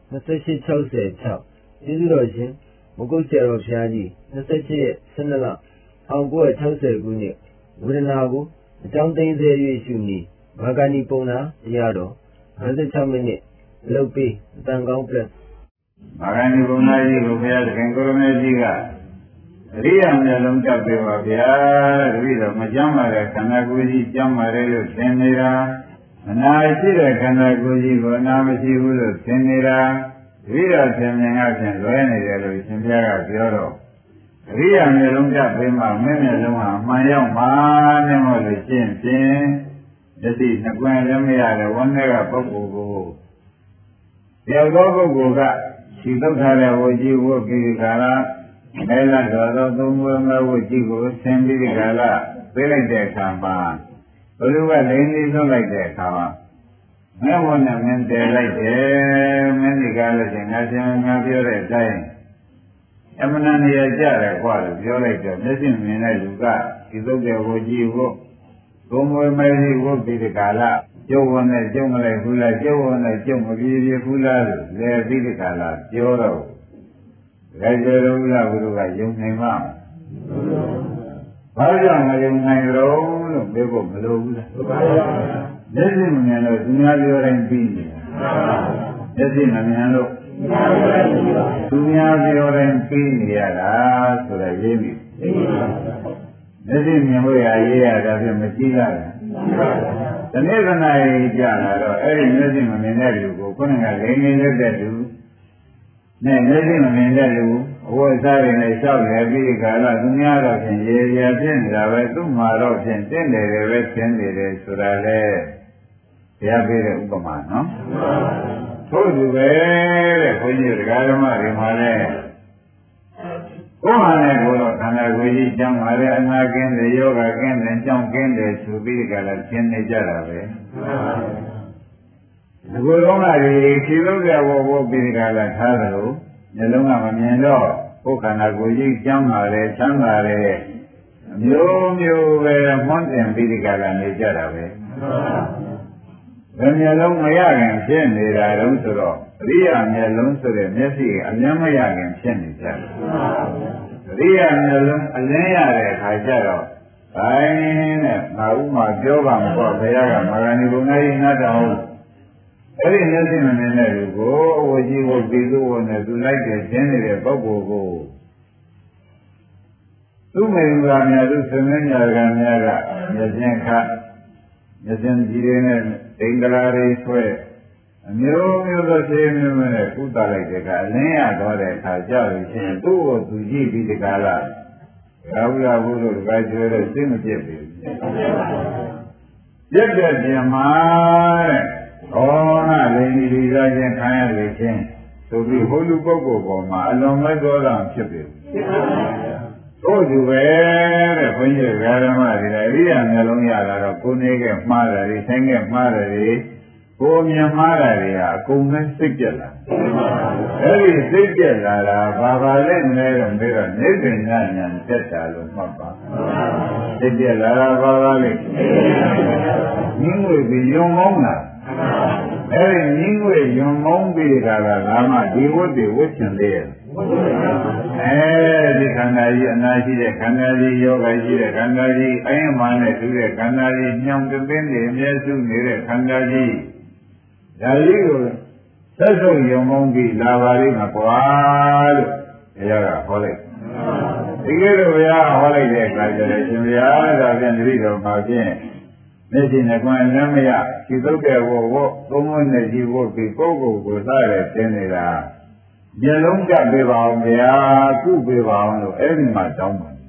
2866ကျေးဇူးတော်ရှင်မကုတ်ဆရာတော်ဘုရားကြီး27ရက်12လ1960ခုနှစ်ဝေဒနာကိုအကြောင်းသိမ်းစေ၍ရှုမည်ဘာဂဏီပုံနာတရားတော်56မိနစ်လုပ်ပြီးအတန်ကောင်းပြတ်ဘာဂဏီပုံနာကြီးကိုဘုရားသခင်ကိုရမေကြီးကအရိယာမျက်လုံးတက်ပေးပါဗျာတပည့်တော်မကြမ်းပါတဲ့ခန္ဓာကိုယ်ကြီးကြမ်းပါတယ်လို့သင်နေတာအနာရှိတဲ့ခန္ဓာကိုယ်ကြီးကိုအနာမရှိဘူးလို့သင်နေတာတပည့်တော်သင်မြင်ကဖြင့်လွဲနေတယ်လို့ရှင်ဘုရားကပြောတော့အရိယာမျက်လုံးတက်ပေးမှမင်းမျက်လုံးဟာမှန်ရောက်မှနဲ့မို့လို့ရှင်းဖြင့်တတိနှကွယ်လည်းမရတဲ့ဝန်းထဲကပုဂ္ဂိုလ်ကိုပြောသောပုဂ္ဂိုလ်ကဒီသုတ်ထားတဲ့ဝကြီးဝတ်ပြီးခါလာအဲလာတော်သောသုံးဘွယ်မဲ့ဝကြီးကိုဆင်ပြီးခါလာသိလိုက်တဲ့အခါမှာဘုရားကလိန်လေးသွတ်လိုက်တဲ့အခါမှာမဲဝနဲ့မင်းတည်လိုက်တယ်မင်းဒီကားလို့ရှင်ငါရှင်ငါပြောတဲ့အတိုင်းအမှန်တရားကြတယ်ကွာလို့ပြောလိုက်တော့မျက်စိမြင်တဲ့လူကဒီသုတ်တဲ့ဝကြီးဝတ်သုံးဘွယ်မဲ့ဝတ်ပြီးခါလာကျုပ်ဝန်နဲ့ကျုပ်မလိုက်ဘူးလားကျုပ်ဝန်နဲ့ကျုပ်မပြေပြေဘူးလားလို့လည်းပြီးဒီခါလာပြောတော့ဒါကြရုံးလားဘုရားကယုံနိုင်မှာဘာကြောင့်မယုံနိုင်ကြတော့လို့ပြောဖို့မလိုဘူးလားမျက်စိမမြင်လို့သူများပြောတိုင်းပြီးနေမျက်စိမမြင်လို့သူများပြောတိုင်းပြီးနေရတာဆိုတော့ရေးပြီမျက်စိမြင်လို့ရရေးရတာဖြင့်မကြည့်ရဘူးတနေ့ကနေ့ကြာလာတော့အဲ့ဒီမျက်စိမမြင်တဲ့လူကိုခုနကလိန်နေလက်တဲ့လူနဲ့မျက်စိမမြင်တဲ့လူအဝတ်အစားတွေနဲ့လျှောက်နေပြီးခါလာသူများတော့ဖြင့်ရေရဖြစ်နေတာပဲသူ့မှာတော့ဖြင့်တင့်တယ်ပဲရှင်းနေတယ်ဆိုတာလေဘုရားပေးတဲ့ဥပမာနော်ထို့သူပဲတဲ့ဘုန်းကြီးတရားဓမ္မတွေမှာလည်းကိုယ်ဟာနဲ့ကိုယ်တော့ခန္ဓာကိုယ်ကြီးကျမ်းပါလေအနာကင်းတယ်ယောဂကင်းတယ်ကြောင်းကင်းတယ်ဆိုပြီးကြလားရှင်းနေကြတာပဲဒီလိုတော့ကဒီခြေလုံးတဲ့ဝဝပြီးကြလားထားတယ်လို့မျက်လုံးကမမြင်တော့ကိုယ်ခန္ဓာကိုယ်ကြီးကျမ်းပါလေချမ်းသာလေအမျိုးမျိုးပဲမှန်းတင်ပြီးကြလားနေကြတာပဲဘယ်မျက်လုံးမရခင်ဖြစ်နေတာတုံးဆိုတော့အရိယာမျက်လုံးဆိုတဲ့မျက်စိအမြင်မရခင်ဖြစ်နေကြတယ်အရိယာမျက်လုံးအလင်းရတဲ့အခါကျတော့ဘိုင်းနဲ့ငါဥမာပြောပါမပေါ့ဘုရားကမာဂဏီဘုံကြီးနတ်တော်အဲ့ဒီမျက်စိမမြင်တဲ့လူကိုအဝကြီးကိုပြီးသူ့ဝင်နဲ့သူလိုက်တဲ့ရှင်းနေတဲ့ပုဂ္ဂိုလ်ကိုသူ့မိန်ကများသူသင်္ကန်းညာကများကမျက်ချင်းခါမျက်ချင်းကြီးတွေနဲ့ဒိင်္ဂလာတွေဆွဲအမျိုးမျိုးသောခြေမျိုးနဲ့ကုသလိုက်တဲ့ကအလင်းရတော့တဲ့အခါကျလို့ရှိရင်သူ့ကိုသူကြည့်ပြီးဒီကလာရာဟုရာဟုလို့ဒီကကျွဲတဲ့စိတ်မပြည့်ဘူးပြည့်တဲ့ပြင်မှာတဲ့ဩနာလိန်ဒီကချင်းခံရလို့ချင်းဆိုပြီးဟိုလူပုဂ္ဂိုလ်ပေါ်မှာအလွန်မဲ့သောတာဖြစ်ပြီတို့သူပဲတဲ့ဘုန်းကြီးဓမ္မတွေလည်းအရိယာမျိုးလုံးရလာတော့ကိုနေကမှားတယ်၊ဆိုင်ကမှားတယ်ကိုမြင်မှားတာတွေဟာအကုန်လုံးစိတ်ပြက်လာအဲ့ဒီစိတ်ပြက်လာတာဘာလဲလဲတော့ပြီးတော့နေပင်ညာဉာဏ်တက်တာလို့မှတ်ပါစိတ်ပြက်လာတာဘာလဲငင်းဝေပြီးယုံမောင်းတာအဲ့ဒီငင်းဝေယုံမောင်းပြီးတာကလာမှဒီဝတ်တွေဝတ်ချင်သေးရဲ့အဲဒီခန္ဓာကြီးအနာရှိတဲ့ခန္ဓာကြီးယောဂရှိတဲ့ခန္ဓာကြီးအယမနဲ့တူတဲ့ခန္ဓာကြီးညောင်တသိန်းနေအမြဲစုနေတဲ့ခန္ဓာကြီးဒါကြီးကိုသက်ဆုံးယုံမောင်းပြီးလာပါလိမ့်မှာကွာလို့ဘုရားကဟောလိုက်ဒီကဲတော့ဘုရားဟောလိုက်တဲ့အခါကျတော့ရှင်ဘုရားဒါပြန်တတိတော်မှာဖြင့်မျက်စိနဲ့ကွယ်လမ်းမရဒီသုတ်တဲ့ဝသုံးဝနဲ့ဒီဝပြီးပုဂ္ဂိုလ်ကိုစားရတဲ့နေတာမျက်လုံးကပ်ပေးပါအောင်ဗျာကုပေးပါအောင်လို့အဲ့ဒီမှာတောင်းပါ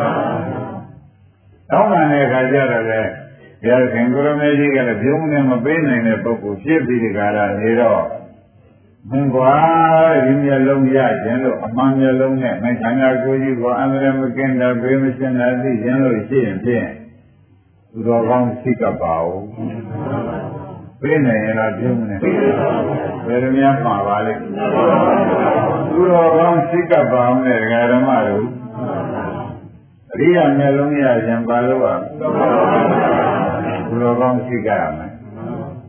တောင်းတဲ့အခါကျတော့လေဘုရားခင်ကိုရမေကြီးကလည်းပြုံးနေမပေးနိုင်တဲ့ပုဂ္ဂိုလ်ဖြစ်ပြီးဒီကရာနေတော့မင်းကွာဒီမျက်လုံးရခြင်းလို့အမှန်မျက်လုံးနဲ့မခန္ဓာကိုယ်ကြီးကိုအန္တရာယ်မကင်းတာဘေးမရှင်းတာသိခြင်းလို့ရှိရင်ဖြင့်သူတော်ကောင်းသိကပ်ပါဦးပေးနိုင်ရင်လားပြုံးနေဘယ်လိုများမှာပါလဲသူတော်ကောင်းသိကပ်ပါအောင်တဲ့ဓမ္မတို့အရိယာမျက်လုံးရခြင်းပါလို့ပါသူတော်ကောင်းသိကပ်ရမယ်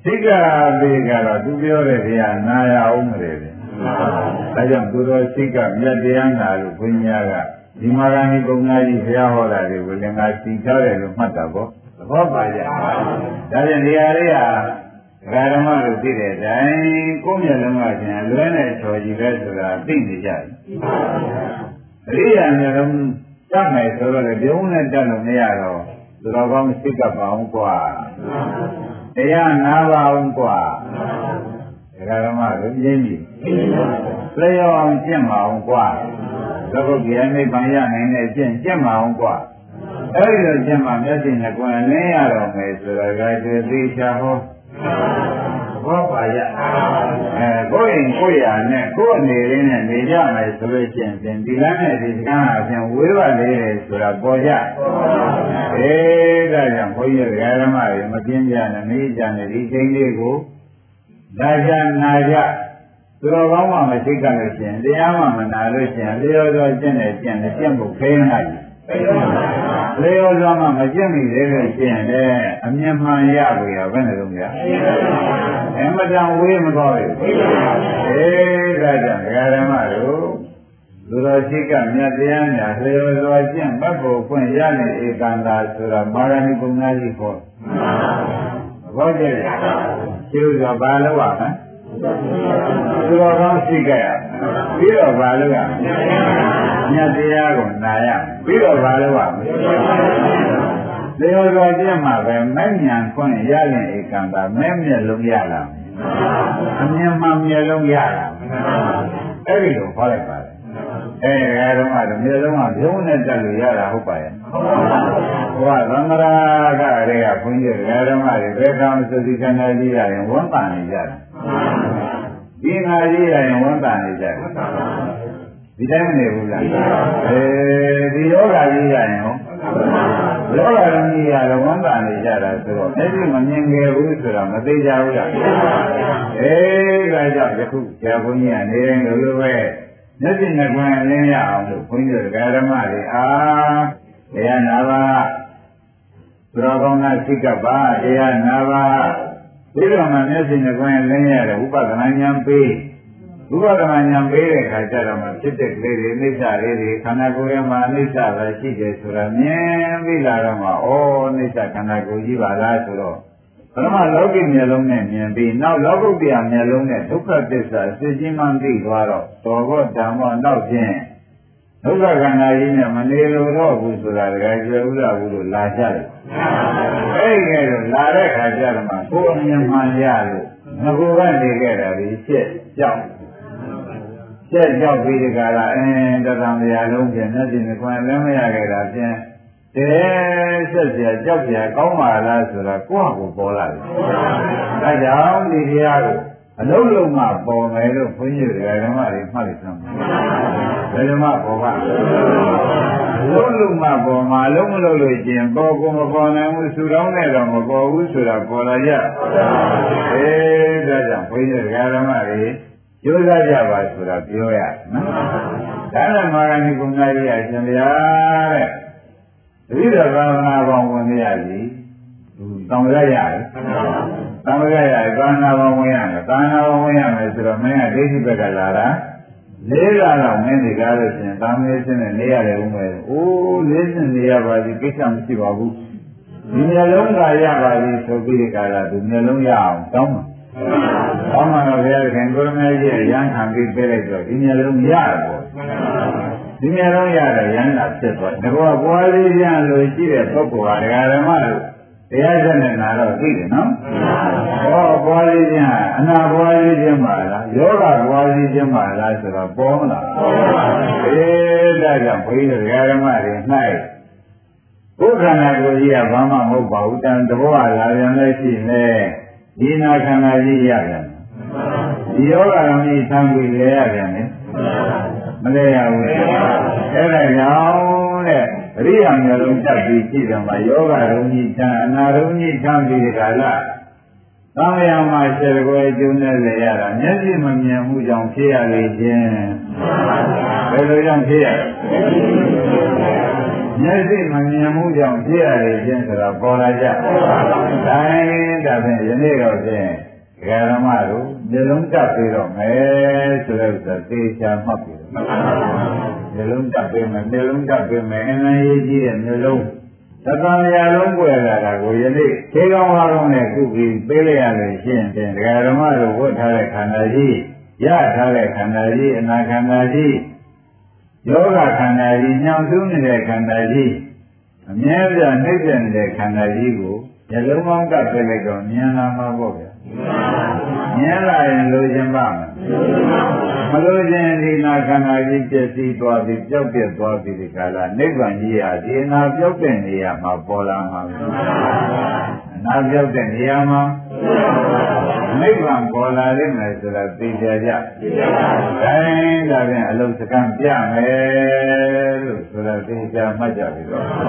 စိတ်ကပေးကတော့သူပြောတဲ့တရားနာရအောင်မလဲတဲ့ဒါကြောင့်သူတော်စိတ်ကမြတ်တရားနာလို့ဘုရားကဒီမာဂဏီပုံနာကြီးဘုရားဟောတာတွေကိုလည်းငါသိထားတယ်လို့မှတ်တာပေါ့သဘောပါကြဒါပြန်ဒီဟာလေးဟာဓမ္မလို့သိတဲ့အတိုင်းကိုယ်မျက်လုံးကပြန်လွဲနဲ့ချော်ကြည့်လဲဆိုတာသိနေကြတယ်အရိယာမျက်လုံးတတ်မယ်ဆိုတော့လေပြုံးနဲ့တတ်လို့မရတော့သူတော်ကောင်းစိတ်ကပါအောင်กว่าတရားနာပါအောင်กว่าဓမ္မလို့ပြင်းပြီလျော်အောင်ကျင့်ပါအောင်กว่าသဘုတ်ကြီးနိဗ္ဗာန်ရနိုင်တဲ့ကျင့်ပါအောင်กว่าအဲ့ဒီလိုကျင့်မှမျက်စိနဲ့ကိုယ်လင်းရတော့မယ်ဆိုတော့ဒါကြည့်သိချာဟောဘောပါရကိုယ်ရင်ကိုယ်ရနဲ့ကိုယ်အနေလေးနဲ့နေကြမယ်ဆိုလို့ရှိရင်ဒီလမ်းနဲ့ဒီကံအပြင်ဝေးပါလေဆိုတာပေါ်ကြဒါကြောင့်ဘုန်းကြီးဓမ္မတွေမပြင်းကြနဲ့နေကြနဲ့ဒီချိန်လေးကိုဒါကြနာကြသူတော်ကောင်းမှမရှိကြလို့ရှိရင်တရားမှမနာလို့ရှိရင်လျော်တော်ကျင့်တယ်ကျင့်ဖို့ခဲနေတယ်လျော်စွာမှမကျင့်မိသေးလို့ရှိရင်လည်းအမြင်မှန်ရပြီရောဘယ်နဲ့လုံးရအမတန်ဝေးမသွားဘူးဒါကြောင့်ဓမ္မတို့သူတော်ရှိကမြတ်တရားများလျော်စွာကျင့်ဘတ်ဖို့ဖွင့်ရတဲ့ဧကန္တာဆိုတာမာရဏိကုဏကြီးခေါ်ဘောကြည့်ကျိုးစွာဘာလို့ပါမလဲသူတော်ကောင်းရှိကြရပြီးတော့ဘာလို့ရမြတ်တရားကိုနာရပြီးတော့ဘာလို့ရလျော်စွာကျင့်မှာပဲမဲ့ဉာဏ်ခွင့်ရရင်ဧကန္တာမဲ့မျက်လုံးရလာအမြင်မှမျက်လုံးရလာအဲ့ဒီလိုဟောလိုက်ပါတယ်တော့မျက်လုံးကပြုံးနဲ့တက်လို့ရတာဟုတ်ပါရဲ့ဟောသံဃာကတွေကဘုန်းကြီးဓမ္မတွေဘယ်ကောင်စသီကဏ္ဍကြီးရရင်ဝန်ပန်နေကြတာဒီငါကြီးရရင်ဝန်ပန်နေကြတယ်ဒီတိုင်းမနေဘူးလားဒီယောဂကြီးရရင်ဟောယောဂကြီးရတော့ဝန်ပန်နေကြတာဆိုတော့အဲ့ဒီမမြင်ခဲ့ဘူးဆိုတော့မသိကြဘူးလားဒါကြောင့်ယခုဆရာဘုန်းကြီးကနေတိုင်းလိုပဲမျက်စိနဲ့ကိုယ်လင်းရအောင်လို့ဘုန်းကြီးတို့ဓမ္မတွေတရားနာပါသူတော်ကောင်းသားစိတ်ကပါတရားနာပါပြီးတော့မှမျက်စိနဲ့ကိုယ်လင်းရတဲ့ဥပဒနာဉာဏ်ပေးဥပဒနာဉာဏ်ပေးတဲ့အခါကျတော့မှဖြစ်တဲ့ကလေးတွေအိဋ္ဌလေးတွေခန္ဓာကိုယ်ရဲ့မှာအိဋ္ဌပဲရှိတယ်ဆိုတာမြင်ပြီးလာတော့မှဩအိဋ္ဌခန္ဓာကိုယ်ကြီးပါလားဆိုတော့ပရမလောကီမျက်လုံးနဲ့မြင်ပြီးနောက်လောကုတ္တရာမျက်လုံးနဲ့ဒုက္ခသစ္စာသိချင်းမှသိသွားတော့တော်ဘောဓမ္မနောက်ဖြင့်ဒုက္ခခန္ဓာကြီးနဲ့မနေလို့တော့ဘူးဆိုတာတကယ်ကျေဥဒ္ဒဘူးလို့လာကြတယ်အဲ့ဒီကဲလာတဲ့ခါကျတော့မှကိုယ်အမြင်မှန်ရလို့ငကိုကနေခဲ့တာဒီဖြစ်ကြောက်ပြီးဒီကလာတသံတရားလုံးဖြင့်မျက်စိနဲ့ခွင်လည်းမရခဲ့တာဖြင့်ဆက်เสียကြောက်เสียကောင်းပါလားဆိုတာကိုယ့်ဟာကိုပေါ်လာတယ်။ဒါကြောင့်ဒီတရားကိုအလုံးလုံးမှပေါ်မယ်လို့ဘုန်းကြီးဓမ္မတွေမှတ်လိုက်သမ်းပါဓမ္မပေါ်ပါအလုံးလုံးမှပေါ်မှာအလုံးမလို့လို့ကျင်ပေါ်ကိုမပေါ်နိုင်ဘူးသူတော်နဲ့တော့မပေါ်ဘူးဆိုတာပေါ်လာကြဒါကြောင့်ဘုန်းကြီးဓမ္မတွေကြိုးစားကြပါဆိုတာပြောရနော်ဒါနဲ့မာဂဏီကုဏကြီးအရှင်ဗျာတဲ့တတိယသာသနာပေါင်းဝင်ရပြီတောင်းရရတယ်တောင်းရရတယ်သာသနာပေါင်းဝင်ရတယ်သာသနာပေါင်းဝင်ရမယ်ဆိုတော့မင်းကဒိဋ္ဌိဘက်ကလာတာ၄လတော့မင်းဒီကားလို့ရှင်သာမဏေစင်းနဲ့နေရတယ်ဦးမယ်အိုး၄စင်းနေရပါပြီကိစ္စမရှိပါဘူးဒီမျက်လုံးကရပါပြီဆိုပြီးဒီကားကသူမျက်လုံးရအောင်တောင်းတော့ဘုရားခင်ကိုရမေကြီးရန်ခံပြီးပြလိုက်တော့ဒီမျက်လုံးရတယ်ပေါ့ဒီမျက်လုံးရတဲ့ရန်လာဖြစ်သွားတယ်။ဒါကပွားလေးရလို့ရှိတဲ့ပုဂ္ဂိုလ်ဟာဓမ္မတို့တရားစက်နဲ့နာတော့သိတယ်နော်။ဟောပွားလေးခြင်းအနာပွားလေးခြင်းပါလား။ယောဂပွားလေးခြင်းပါလားဆိုတော့ပေါ်မလား။ပေါ်ပါဘူး။ဒါကြောင့်ဘုရားဓမ္မတွေ၌ဘုခန္ဓာကိုယ်ကြီးကဘာမှမဟုတ်ပါဘူး။တန်တဘောကလာပြန်လဲရှိနေဒီနာခန္ဓာကြီးရပြန်။ဒီယောဂရမီသံဃိလေရပြန်တယ်။မလဲရဘူးအဲ့ဒါကြောင့်တဲ့အရိယာမျိုးလုံးတက်ပြီးရှိတယ်မှာယောဂရုံကြီးတန်အနာရုံကြီးတန်ပြီးဒီကလာသံဃာမှာရှယ်ကိုအကျိုးနဲ့လေရတာမျက်စိမမြင်မှုကြောင့်ဖြစ်ရလေခြင်းဘယ်လိုကြောင့်ဖြစ်ရလဲမျက်စိမမြင်မှုကြောင့်ဖြစ်ရခြင်းဆိုတော့ပေါ်လာကြ။တိုင်းဒါဖြင့်ယနေ့တော့ဖြင့်ဓမ္မတို့မျိုးလုံးတက်ပြီးတော့မယ်ဆိုတဲ့ဥစ္စာသေချာမှတ်ပြီးတော့မျိုးလုံးတက်ပြီးမယ်မျိုးလုံးတက်ပြီးမယ်အင်းရေးကြီးတဲ့မျိုးလုံးသတ္တရာလုံးပွယ်လာတာကိုယနေ့ခြေကောင်းအားလုံးနဲ့ကုပြီးပေးလိုက်ရလို့ရှိရင်ဖြင့်ဓမ္မတို့ဝတ်ထားတဲ့ခန္ဓာကြီးရထားတဲ့ခန္ဓာကြီးအနာခန္ဓာကြီးယောဂခန္ဓာကြီးညှောင်သွင်းနေတဲ့ခန္ဓာကြီးအမြဲတမ်းနှိမ့်ဆက်နေတဲ့ခန္ဓာကြီးကိုဇလုံးပေါင်းကပ်ပြလိုက်တော့မြင်လာမှာပေါ့ဗျာမြင်လာရင်လိုချင်ပါမလိုချင်ဒီနာခန္ဓာကြီးပြည့်စည်သွားပြီးပျောက်ပြတ်သွားပြီးဒီကလာနိဗ္ဗာန်ကြီးဟာဒီနာပျောက်တဲ့နေရာမှာပေါ်လာမှာနာပျောက်တဲ့နေရာမှာနိဗ္ဗာန်ပေါ်လာလိမ့်မယ်ဆိုတာသိကြကြ။တိုင်းဒါဖြင့်အလုံးစကံပြမယ်လို့ဆိုတာသိကြမှတ်ကြပြီတော့။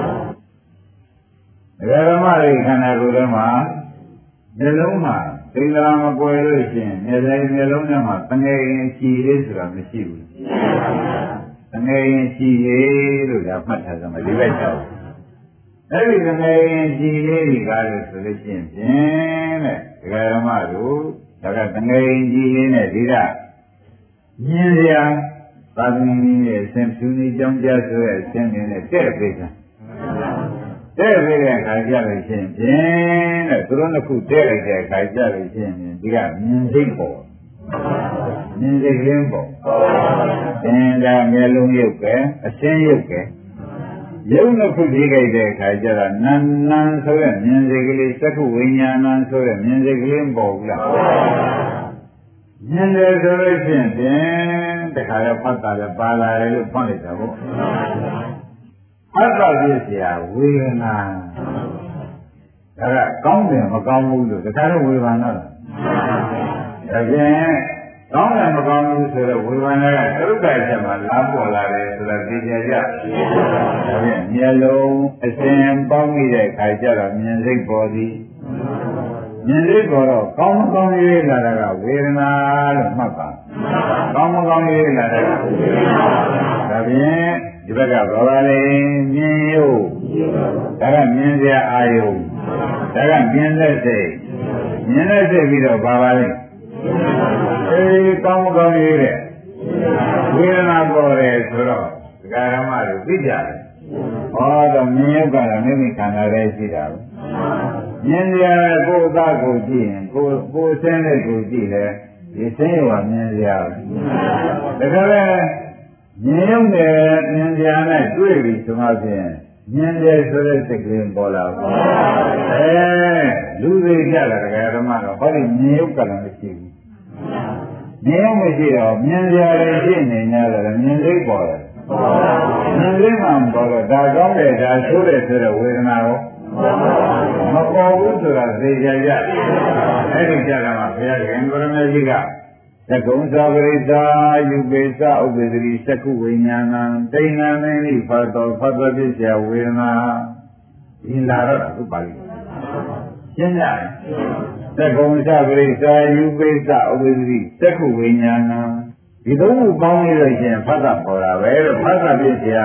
ဓမ္မရိခန္ဓာကိုယ်ထဲမှာနှလုံးမှာသင်္ကြန်မကွယ်လို့ရှိရင်မျက်စိနှလုံးထဲမှာတငယ်ရင်ရှိလေးဆိုတာမရှိဘူး။တငယ်ရင်ရှိလေးလို့ဒါမှတ်ထားကြမှာဒီဘက်ကြောင့်အဲ့ဒီတငယ်ရင်ရှိလေးတွေကလို့ဆိုလို့ရှိရင်ဖြင့်တဲ့ဓမ္မတို့ဒါကတငယ်ရင်ရှိလေးနဲ့ဒီကမြင်စရာသာသမီရဲ့အစဉ်ဖြူနေကြောင်းကြဆိုတဲ့အစဉ်နဲ့တဲ့ပေးတာတဲ့ပေးတဲ့အခါကြလို့ရှိရင်ဖြင့်တဲ့သူတို့နှစ်ခုတဲ့လိုက်တဲ့အခါကြလို့ရှိရင်ဒီကမြင်စိတ်ပေါ်မြင်စိတ်ရင်းပေါ်သင်္ကာမျက်လုံးရုပ်ပဲအစဉ်ရုပ်ပဲရုပ်နှစ်ခုဒီကြိုက်တဲ့အခါကျတော့နန်းနန်းဆိုတဲ့မြင်စိတ်ကလေးသက္ကုဝိညာဏဆိုတဲ့မြင်စိတ်ကလေးပေါ်ဘူးလားမြင်တယ်ဆိုလို့ရှိရင်ဖြင့်တခါတော့ဖတ်တာလည်းပါလာတယ်လို့ဖွင့်လိုက်တာပေါ့ဖတ်တာပြည့်စရာဝေဒနာဒါကကောင်းတယ်မကောင်းဘူးလို့တခါတော့ဝေဘာနာလားဒါဖြင့်ကောင်းတယ်မကောင်းဘူးဆိုတော့ဝေဘာနာကသုတ္တချက်မှာလာပေါ်လာတယ်ဆိုတာသိကြကြဒါဖြင့်မျက်လုံးအစဉ်ပေါင်းပြီးတဲ့ခါကျတော့မြင်စိတ်ပေါ်သည်မြင်စိတ်ပေါ်တော့ကောင်းမကောင်းရေးလာတာကဝေဒနာလို့မှတ်ပါကောင်းမကောင်းရေးလာတာကဝေဒနာဒါဖြင့်ဒီဘက်ကဘာပါလဲမြင်ရုပ်ဒါကမြင်စရာအာယုဒါကမြင်တဲ့စိတ်မြင်တဲ့စိတ်ပြီးတော့ဘာပါလဲကောင်းမကောင်းရေးတဲ့ဝေဒနာပေါ်တယ်ဆိုတော့ဒကာရမတို့သိကြတယ်ဟောတော့မြင်ရုပ်ကတော့မိမိခန္ဓာထဲရှိတာပဲမြင်ရကိုယ်အသားကိုကြည့်ရင်ကိုယ်ဆင်းတဲ့ကိုကြည့်တယ်ဒီဆင်းရုံကမြင်ရတကယ်လည်းမြင်ရုံနဲ့မြင်ရနဲ့တွေ့ပြီဆိုမှဖြင့်မြင်တယ်ဆိုတဲ့စိတ်ကလေးပေါ်လာဘူးလူတွေကြတာတရားဓမ္မတော့ဟောဒီမြင်ရုပ်ကလည်းမရှိဘူးမြင်ရုပ်မရှိတော့မြင်ကြရရှိနေ냐တယ်မြင်စိတ်ပေါ်တယ်မြင်စိတ်မှပေါ်တော့ဒါကောင်းတယ်ဒါဆိုးတယ်ဆိုတဲ့ဝေဒနာကိုမပေါ်ဘူးဆိုတာသိကြကြအဲ့ဒီကြတာမှဘုရားရှင်ကိုရမေကြီးကသကုံသာပရိသယူပေသဥပ္ပဒတိသကုဝိညာဏံတိဏ္ဏမင်းဤဖတ်တော်ဖတ်တော်ဖြစ်เสียဝေဒနာဒီလာတော့သူပါဠိရှင်းကြသကုံသာပရိသယူပေသဥပ္ပဒတိသကုဝိညာဏံဒီသုံးခုပေါင်းလို့ရှိရင်ဖတ်တာပေါ်တာပဲလို့ဖတ်တာဖြစ်เสีย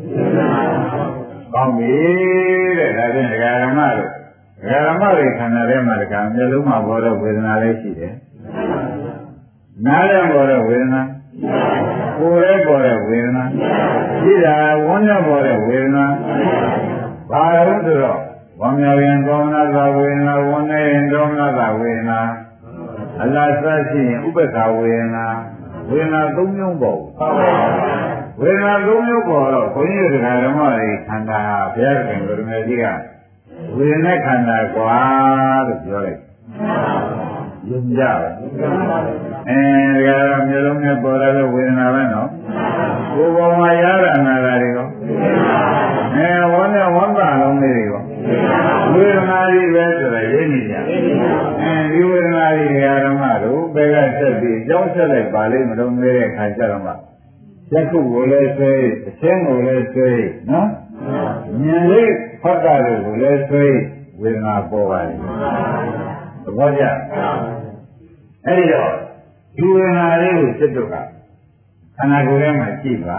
ကောင်းပြီတဲ့ဒါဖြင့်ဒကာရမတို့ဒကာရမတွေခန္ဓာထဲမှာဒကာမျက်လုံးမှာပေါ်တော့ဝေဒနာလေးရှိတယ်နားထဲပေါ်တော့ဝေဒနာကိုယ်ထဲပေါ်တဲ့ဝေဒနာရှိတာဝန်းထဲပေါ်တဲ့ဝေဒနာဘာလို့ဆိုတော့ဝမ်းမြောက်ရင်ကောင်းတာဝေဒနာဝန်းနေရင်ကောင်းတာဝေဒနာအလားစရှိရင်ဥပ္ပခာဝေဒနာဝေဒနာ၃မျိုးပေါ့ဝေဒနာ၃မျိုးပေါ်တော့ဘုန်းကြီးတရားဓမ္မတွေခန္ဓာဘုရားရှင်ကိုရမေကြီးကဝေဒနာခန္ဓာကွာလို့ပြောလိုက်ယုံကြပါဒါကတော့မျိုးလုံးနဲ့ပေါ်လာတဲ့ဝေဒနာပဲနော်ကိုယ်ပေါ်မှာရတာနာတာတွေရောဝမ်းနဲ့ဝမ်းသာလုံးလေးတွေရောဝေဒနာကြီးပဲဆိုတာရင်းနေကြဒီဝေဒနာကြီးဓမ္မတို့ဘယ်ကဆက်ပြီးအကြောင်းဆက်လိုက်ပါလိမ့်မလို့မဲတဲ့ခါကျတော့မှယခုကိုလည်းဆွဲအချင်းကိုလည်းဆွဲနော်ဉာဏ်လေးဖတ်တာကိုလည်းဆွဲဝေဒနာပေါ်ပါလိမ့်သဘောကျအဲ့ဒီတော့ဒီဝေဒနာလေးကိုစစ်တော့ကခန္ဓာကိုယ်ထဲမှာကြည့်ပါ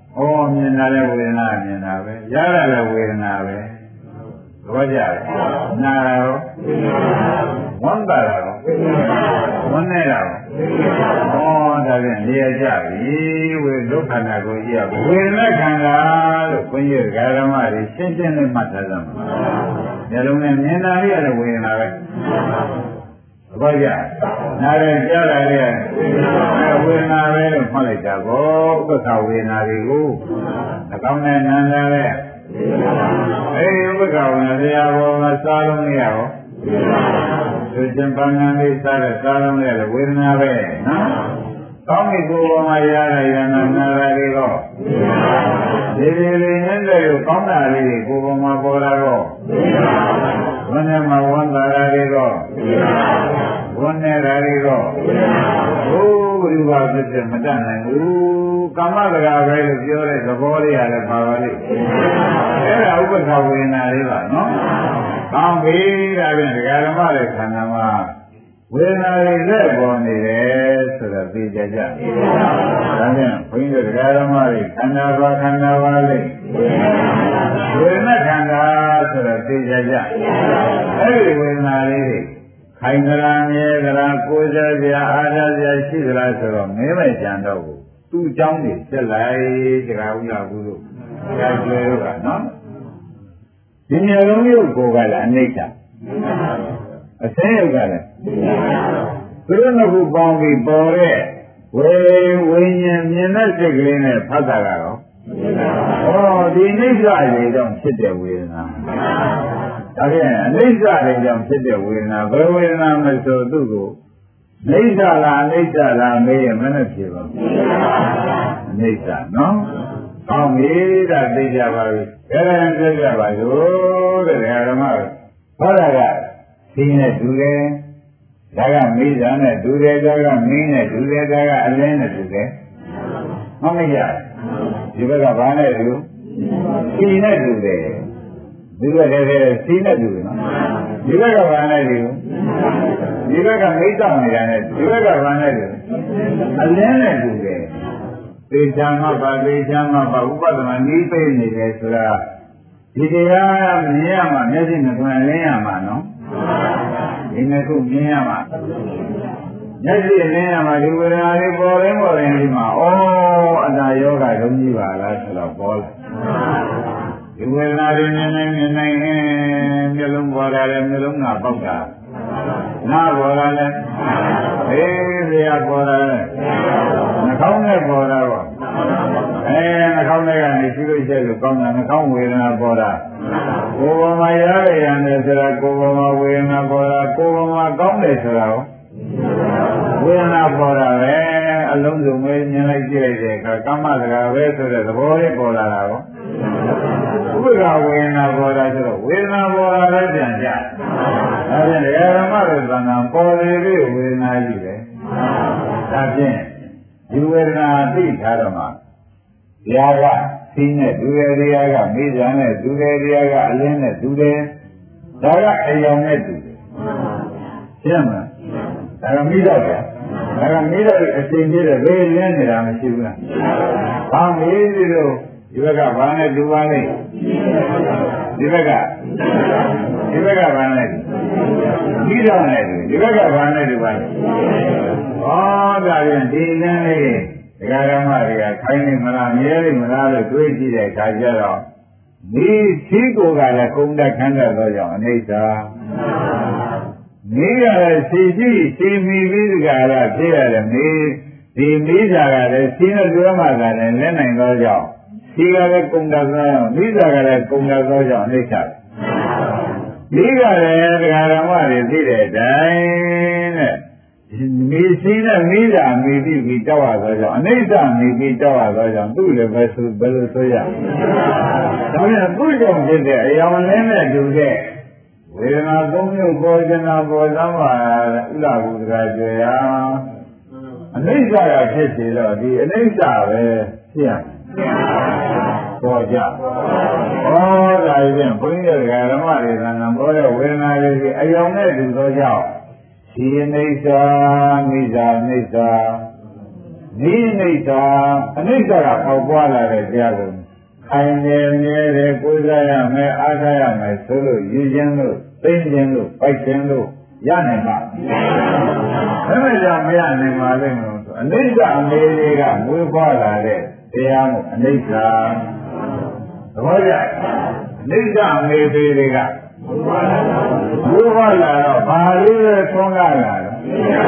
မြင်တာလည်းဝေဒနာမြင်တာပဲရတာလည်းဝေဒနာပဲဘောကြတယ်နာတာရောဝမ်းသာတာရောဝမ်းနေတာရောဒါဖြင့်နေရကြပြီဝေဒုက္ခနာကိုကြည့်ရဝေဒနာခန္ဓာလို့ဘုန်းကြီးဓမ္မတွေရှင်းရှင်းလေးမှတ်ထားကြမှာမျက်လုံးနဲ့မြင်တာလေးရတယ်ဝေဒနာပဲဘောကြနားရကြားတာလေးဝေဒနာပဲလို့မှတ်လိုက်တာကိုဥပ္ပခဝေဒနာတွေကိုအကောင်းနဲ့နန္ဒပဲဥပ္ပခဝေဒနာတရားပေါ်မှာစားလုံးလေးရောသူကျင်ပန်းငံလေးစားတဲ့စားလုံးလေးလည်းဝေဒနာပဲနော်ကောင်းပြီကိုယ်ပေါ်မှာရတာရနာနာတာတွေတော့ဒီလေးနဲ့တည်းကိုကောင်းတာလေးကိုယ်ပေါ်မှာပေါ်လာတော့ဝန်းထဲမှာဝန်းတာတွေတော့ဝန်းနေတာတွေတော့ဘုရားဖြစ်တဲ့မတတ်နိုင်ဘူးကာမစကားပဲလို့ပြောတဲ့သဘောလေးရတယ်ပါပါလိမ့်အဲ့ဒါဥပ္ပခဝေဒနာလေးပါနော်ကောင်းပြီဒါဖြင့်ဒကာဓမ္မရဲ့ခန္ဓာမှာဝေဒနာတွေလက်ပေါ်နေတယ်ဆိုတော့သိကြကြဒါဖြင့်ဘုန်းကြီးတို့ဒကာဓမ္မတွေခန္ဓာပါလိမ့်ဝေဒနာခန္ဓာဆိုတော့သိကြကြအဲ့ဒီဝေဒနာလေးတွေခိုင်ကြရာမြဲကြရာကိုယ်စားကြအားထားကြရှိကြလားဆိုတော့မင်းမကြံတော့ဘူးသူ့အကြောင်းတွေဆက်လိုက်ကြရာဥလာဘူးလို့ကြွယ်တို့ကနော်ဒီမျိုးလုံးရုပ်ကိုကလည်းအနိစ္စအစင်းရုပ်ကလည်းသူတို့ကခုပေါင်းပြီးပေါ်တဲ့ဝိညာဉ်မြင်တဲ့စိတ်ကလေးနဲ့ဖတ်တာကတော့ဒီနိစ္စတွေကြောင့်ဖြစ်တဲ့ဝေဒနာဒါဖြင့်အနိစ္စတွေကြောင့်ဖြစ်တဲ့ဝေဒနာဘယ်ဝေဒနာမဆိုသူ့ကိုနိစ္စလားအနိစ္စလားမေးရင်မနဲ့ဖြေပါဘူးအနိစ္စနော်ကောင်းပြီဒါသိကြပါပြီအဲ့ဒါသိကြပါလို့တဲ့ဓမ္မဟောတာကသိနေတူတယ်ဒါကမိစ္ဆာနဲ့တူတယ်ဒါကမင်းနဲ့တူတယ်ဒါကအလင်းနဲ့တူတယ်မမရဒီဘက်ကဘာနဲ့တူသိနဲ့တူတယ်ဒီဘက်ကလည်းသိနဲ့တူတယ်နော်ဒီဘက်ကဘာနဲ့တူဒီဘက်ကမိစ္ဆာနေတာနဲ့ဒီဘက်ကဘာနဲ့တူအလင်းနဲ့တူတယ်သေချာမှပါသေချာမှပါဥပဒနာနီးပေးနေတယ်ဆိုတာဒီတရားမြင်ရမှာမျက်စိနဲ့တွေ့လင်းရမှာနော်ဒီနှစ်ခုမြင်ရမှာမျက်စိလင်းရမှာဒီဝေဒနာလေးပေါ်ရင်းဒီမှာအတ္တယောဂလုံးကြီးပါလားဆိုတော့ပေါ်လာဒီဝေဒနာတွေမြင်နေမျက်လုံးပေါ်လာတယ်မျက်လုံးကပေါက်တာနားပေါ်လာတယ်ဇေယျပေါ်လာတယ်နှာခေါင်းနဲ့ပေါ်တာပေါ့နှာခေါင်းနဲ့ကနေရှိလို့ရှိလို့ကောင်းတာနှာခေါင်းဝေဒနာပေါ်တာကိုယ်ပေါ်မှာရရရတယ်ဆိုတာကိုယ်ပေါ်မှာဝေဒနာပေါ်တာကိုယ်ပေါ်မှာကောင်းတယ်ဆိုတာရောဝေဒနာပေါ်တာပဲအလုံးစုံပဲမြင်လိုက်ကြည့်လိုက်တဲ့အခါကာမစကားပဲဆိုတဲ့သဘောလေးပေါ်လာတာရောဥပ္ပခဝေဒနာပေါ်တာဆိုတော့ဝေဒနာပေါ်တာလည်းပြန်ကြဒါဖြင့်ဓမ္မတို့သံဃာပေါ်လေပြီးဝေဒနာကြီးပဲဒါဖြင့်ဒီဝေဒနာသိထားတော့မှတရားကသိနဲ့ဒုရတရားကမိစ္ဆာနဲ့ဒုရတရားကအလင်းနဲ့ဒုတယ်ဒါကအယောင်နဲ့ဒုတယ်ရှင်းမလားဒါကမိတော့ဗျာဒါကမိတော့အချိန်ပြည့်တဲ့ဘေးလင်းနေတာမရှိဘူးလားဘာမေးဒီလိုဒီဘက်ကဘာနဲ့ဒုပါလဲဒီဘက်ကဘာနဲ့မိတော့နဲ့ဒီဘက်ကဘာနဲ့ဒုပါလဲဒါပြန်ဒီလင်းလေးဒကာဓမ္မတွေကခိုင်းနေမလားမြဲနေမလားလို့တွေးကြည့်တဲ့အခါကျတော့ဒီရှိကိုကလည်းကုန်းတက်ခန်းတက်သောကြောင့်အနိစ္စမိကလည်းရှိမိပြီးဒီကရဖြစ်ရတယ်ဒီမိစာကလည်းရှိနဲ့တွဲမှကလည်းလက်နိုင်သောကြောင့်ရှိကလည်းကုန်းတက်သောကြောင့်မိစာကလည်းကုန်းတက်သောကြောင့်အနိစ္စမိကလည်းဒကာဓမ္မတွေသိတဲ့အတိုင်းတဲ့မိရှိနဲ့မိစာမိပြီးတောက်ရသောကြောင့်အနိစ္စမိပြီးတောက်ရသောကြောင့်သူ့လည်းဘယ်လိုဆိုရဒါပြန်သူ့ကြောင့်ဖြစ်တဲ့အယောင်လင်းနဲ့တူတဲ့ဝေဒနာသုံးမျိုးပေါ်ကျင်တာပေါ်သမ်းပါဥလာဘုရားကြွယ်ရအနိစ္စကဖြစ်စီတော့ဒီအနိစ္စပဲဖြစ်ရပေါ်ကြဒါရင်ဘုန်းကြီးတွေကဓမ္မတွေသံဃာပေါ်တဲ့ဝေဒနာတွေအယောင်နဲ့တူသောကြောင့်ဒီအနိစ္စမိစ္ဆာဒီအိဋ္ဌာအနိစ္စကပေါက်ပွားလာတဲ့တရားကိုခိုင်နေမြဲတယ်ကိုးစားရမယ်အားထားရမယ်ဆိုလို့ယူခြင်းလို့သိခြင်းလို့ပိုက်ခြင်းလို့ရနိုင်မှာဘယ်မှာကြောင့်မရနိုင်ပါလဲလို့ဆိုအနိစ္စအမေတွေကမွေးဖွားလာတဲ့တရားမို့အနိစ္စသဘောကျအနိစ္စအမေတွေကမွေးဖွားလာတော့ဘာလေးပဲထွန်းကားလာတော့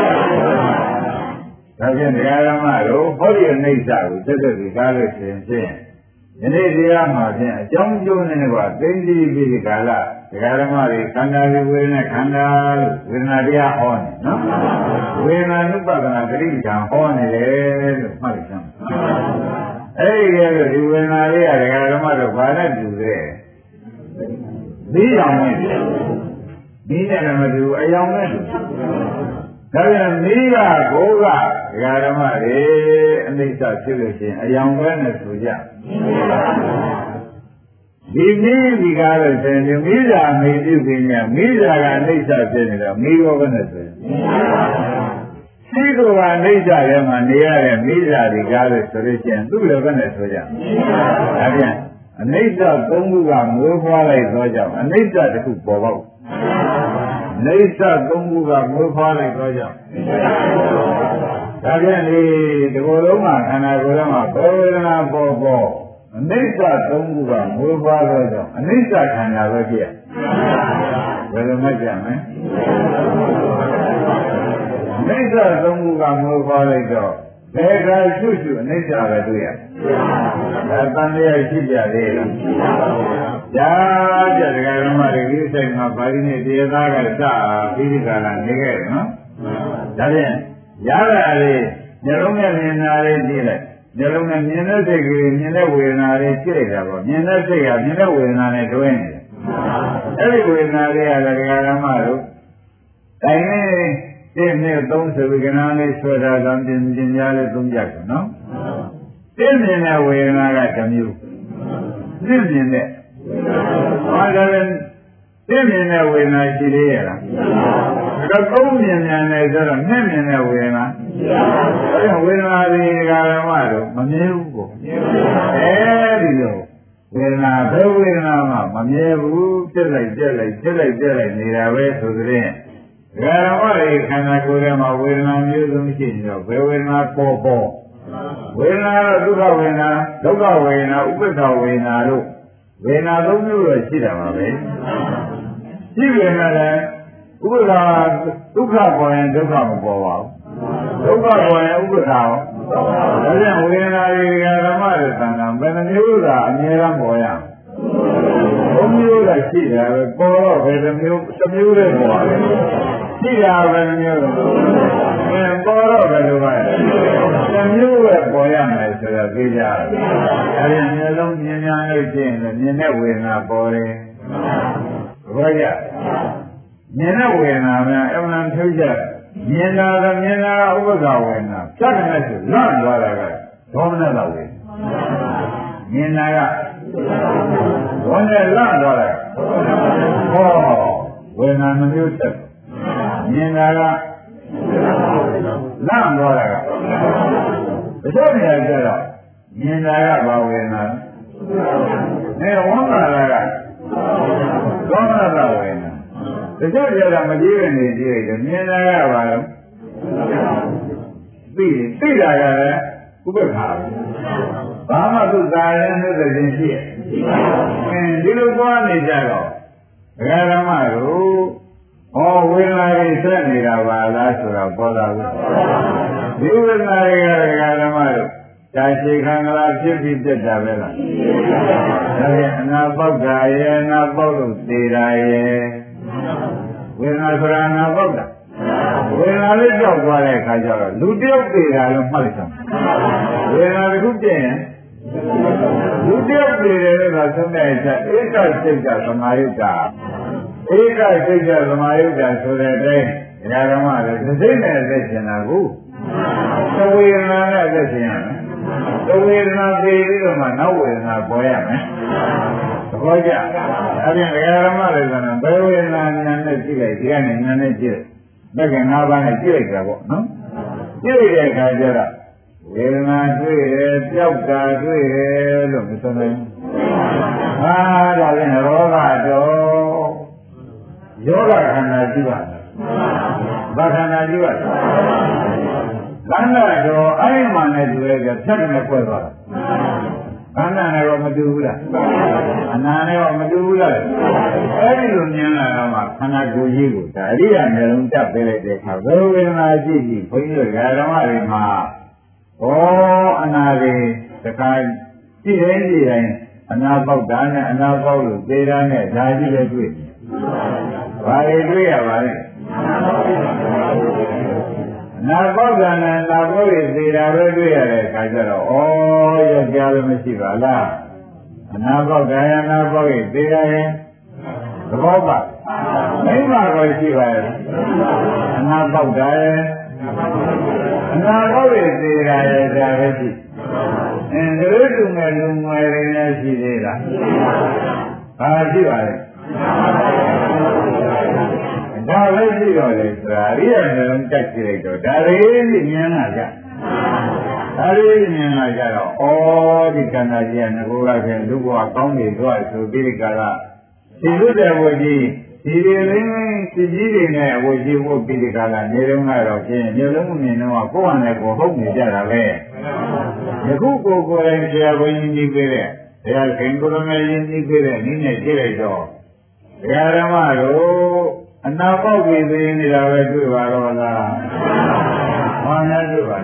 ဒါဖြင့်တရားဓမ္မတို့ဟောဒီအနိစ္စကိုတက်တက်ပြီးကားလို့ရှင်ဖြင့်ယနေ့တရားမှာဖြင့်အကြောင်းကျိုးနဲ့ကသိသိပြီးဒီကာလတရားဓမ္မတွေခန္ဓာတွေဝေဒနာခန္ဓာလို့ဝေဒနာတရားဟောနေနော်ဝေဒနာနုပဒနာဂရိကံဟောနေတယ်လို့မှတ်လိုက်စမ်းအဲ့ဒီကဲလို့ဒီဝေဒနာလေးကတရားဓမ္မတို့ဘာနဲ့တူတဲ့ပြီးအောင်နဲ့ပြီးတယ်လည်းမတူအယောင်နဲ့တူဒါပြန်မိကဘိုးကဒကာဓမ္မတွေအနိစ္စဖြစ်လို့ရှိရင်အယောင်ပဲနဲ့ဆိုကြဒီမိဒီကားလို့ဆိုရင်မိစာမေပြုခြင်းနဲ့မိစာကအနိစ္စဖြစ်နေတော့မိဘောပဲနဲ့ဆိုရင်ရှိကိုကအနိစ္စထဲမှာနေရတဲ့မိစာဒီကားလို့ဆိုလို့ရှိရင်သူ့လည်းပဲနဲ့ဆိုကြဒါပြန်အနိစ္စသုံးခုကမွေးဖွားလိုက်သောကြောင့်အနိစ္စတစ်ခုပေါ်ပေါက်နိစ္စသုံးခုကမွေးဖွားလိုက်တော့ကြောင့်ဒါပြန်လေဒီလိုလုံးမှာခန္ဓာကိုယ်ထဲမှာဘောဝေဒနာပေါ်ပေါ်အနိစ္စသုံးခုကမွေးဖွားတော့ကြောင့်အနိစ္စခန္ဓာပဲဖြစ်ဘယ်လိုမှကြမလဲအနိစ္စသုံးခုကမွေးဖွားလိုက်တော့ဘယ်ကရှုရှုအနိစ္စပဲတွေ့ရဒါတန်လျာရှိကြသေးလားဒါကြတဲ့ဓမ္မတွေဒီစိတ်မှာဗာဒီနဲ့တရားသားကစပြီးဒီကလာနေခဲ့တယ်နော်ဒါဖြင့်ရတာလေးညလုံးနဲ့မြင်တာလေးကြည့်လိုက်ညလုံးနဲ့မြင်တဲ့စိတ်ကလေးမြင်တဲ့ဝေဒနာလေးကြည့်လိုက်တာပေါ့မြင်တဲ့စိတ်ကမြင်တဲ့ဝေဒနာနဲ့တွဲနေတယ်အဲ့ဒီဝေဒနာလေးကလည်းဓမ္မတို့တိုင်းနေတင်းနဲ့သုံးဆိုပြီးကနာလေးဆွဲတာကပြင်ကြားလေးသုံးကြတယ်နော်တင်းမြင်တဲ့ဝေဒနာကတစ်မျိုးသိမြင်တဲ့ဘာကြလဲသိမြင်တဲ့ဝေဒနာရှိသေးရဲ့လားဒါကသုံးမြင်မြန်တယ်ဆိုတော့မျက်မြင်တဲ့ဝေဒနာအဲဝေဒနာတွေကဓမ္မတို့မမြဲဘူးကိုအဲဒီလိုဝေဒနာဘယ်ဝေဒနာမှမမြဲဘူးတက်လိုက်နေတာပဲဆိုတဲ့ဓမ္မတွေခန္ဓာကိုယ်ထဲမှာဝေဒနာမျိုးစုံရှိနေတော့ဘယ်ဝေဒနာပေါ်ဝေဒနာတော့ဒုက္ခဝေဒနာဒုက္ခဝေဒနာဥပ္ပခဝေဒနာတို့ဝေဒနာသုံးမျိုးတော့ရှိတာပါပဲရှိပေမဲ့လည်းဥပ္ပခဒုက္ခပေါ်ရင်ဒုက္ခမပေါ်ပါဘူးဒုက္ခပေါ်ရင်ဥပ္ပခရောဒါကြောင့်ဝေဒနာတွေကဓမ္မတွေသံဃာဘယ်နှမျိုးသာအမြဲတမ်းပေါ်ရသုံးမျိုးသာရှိတယ်ပဲပေါ်တော့ဘယ်နှမျိုးတစ်မျိုးလေးပေါ်တယ်ရှိတာပဲနှမျိုးပေါ်တော့ဘယ်လိုပါလဲတစ်မျိုးပဲပေါ်ရမယ်ဆိုတော့သိကြတယ်အဲဒီမျိုးလုံးမြင်များလို့ရှိရင်လည်းမြင်တဲ့ဝေဒနာပေါ်တယ်ဘာကြမြင်တဲ့ဝေဒနာများအမှန်ထုတ်ကြမြင်တာကဥပ္ပခဝေဒနာစက္ကနဲ့ဆိုလွတ်သွားတာကဒေါမနတဝေဒနာမြင်တာကဘောနဲ့လွတ်သွားတာဟောဝေဒနာမျိုးတက်မြင်တာကလန့်သွားတာကတချို့နေရာကျတော့မြင်တာကဘာဝေဒနာလဲဝမ်းသာတာကဒေါမနတဝေဒနာတချို့ကျတော့မကြည့်ရနေကြည့်တယ်မြင်တာကဘာလဲသိတာကလည်းဥပ္ပခါဘာမှသူသာရင်နဲ့တည်းရှိရဲ့ဒီလိုသွားနေကြတော့ဒကာဓမ္မတို့ဟောဝေဒနာတွေဆက်နေတာပါလားဆိုတော့ပေါ်လာဘူးဒီဝေဒနာတွေကဒကာဓမ္မတို့ဒါရှိခံကလာဖြစ်ပြီးပြတ်တာပဲလားဒါပြန်အနာပေါက်တာရဲ့အနာပေါက်လို့သေတာရဲ့ဝေဒနာဆိုတာအနာပေါက်တာဝေဒနာလေးကြောက်သွားတဲ့အခါကျတော့လူတယောက်သေတာလို့မှတ်လိုက်တော့ဝေဒနာတစ်ခုပြည့်ရင်လူတယောက်သေတယ်လို့သာသုံးတဲ့အချက်ဧကစိတ်ကသမာယုတ်တာဧကစိတ်ကသမာယုတ်တာဆိုတဲ့အတိုင်းဓမ္မလည်းစိတ်နဲ့အသက်ရှင်တာကိုသဝေဒနာနဲ့အသက်ရှင်ရမယ်သဝေဒနာသိပြီးတော့မှနောက်ဝေဒနာပေါ်ရမယ်သဘောကျအဲ့ဒီဓမ္မလည်းဆိုတော့ဘယ်ဝေဒနာဉာဏ်နဲ့ကြည့်လိုက်ဒီကနေဉာဏ်နဲ့ကြည့်လိုက်ဘက်က၅ပါးနဲ့ကြည့်လိုက်တာပေါ့နော်ကြည့်လိုက်တဲ့အခါကျတော့ဝေဒနာတွေ့တယ်ကြောက်တာတွေ့တယ်လို့မဆိုနိုင်ဟာဒါလည်းရောဂတော့ယောဂခန္ဓာကြည့်ပါဘာခန္ဓာကြည့်ပါခန္ဓာတော့အဲ့ဒီမှာနဲ့တူရဲ့ဖြတ်နဲ့ကွဲသွားတာခန္ဓာနဲ့တော့မတူဘူးလားအနာနဲ့တော့မတူဘူးလားအဲ့ဒီလိုမြင်လာတော့မှခန္ဓာကိုယ်ကြီးကိုဒါအရိယာမျိုးလုံးတက်ပေးလိုက်တဲ့အခါဘယ်ဝေဒနာကြည့်ကြည့်ဘုန်းကြီးတို့ဓမ္မတွေမှာဩအနာတွေတခါကြည့်ရင်ကြည့်ရင်အနာပေါက်တာနဲ့အနာပေါက်လို့သေတာနဲ့ဒါကြည့်လည်းတွေ့ဘာတွေတွေ့ရပါလဲနာပေါက်တာနဲ့နာပေါက်ရသေးတာပဲတွေ့ရတဲ့အခါကျတော့ဩယောက်ျားလည်းမရှိပါလားအနာပေါက်တာရနာပေါက်ရသေးတာရဲ့သဘောပါမိမတော့ရှိပါရဲ့အနာပေါက်တာရဲ့အနာပေါက်ရသေးတာရဲ့ဒါပဲရှိတို့လူငယ်လူငယ်တွေလည်းရှိသေးလားဟာရှိပါရဲ့ဒါပဲရှိတော့လေဆိုတာအရိယာမျိုးတက်ကြည့်လိုက်တော့ဒါလေးမြင်လာကြဒါလေးမြင်လာကြတော့ဩဒီခန္ဓာကြီးကငကိုကဖြင့်လူဘဝကောင်းနေတော့ဆိုပြီးဒီကလာဒီလိုတဲ့ဝကြီးဒီလိုလေးစီကြီးတွေနဲ့ဝကြီးဝပြီးဒီကလာနေတော့ကတော့ဖြင့်မျိုးလုံးမြင်တော့ကိုယ့်ဟာနဲ့ကိုယ်ဟုတ်နေကြတာပဲယခုကိုယ်ကိုယ်တိုင်ဆရာဘုန်းကြီးကြီးပြတဲ့တရားခင်ကိုယ်တော်မြတ်ကြီးပြတဲ့နည်းနဲ့ကြည့်လိုက်တော့ဓမ္မတို့အနာပေါက်ပြီးသိနေတာပဲတွေ့ပါတော့လားမှန်တယ်တွေ့ပါ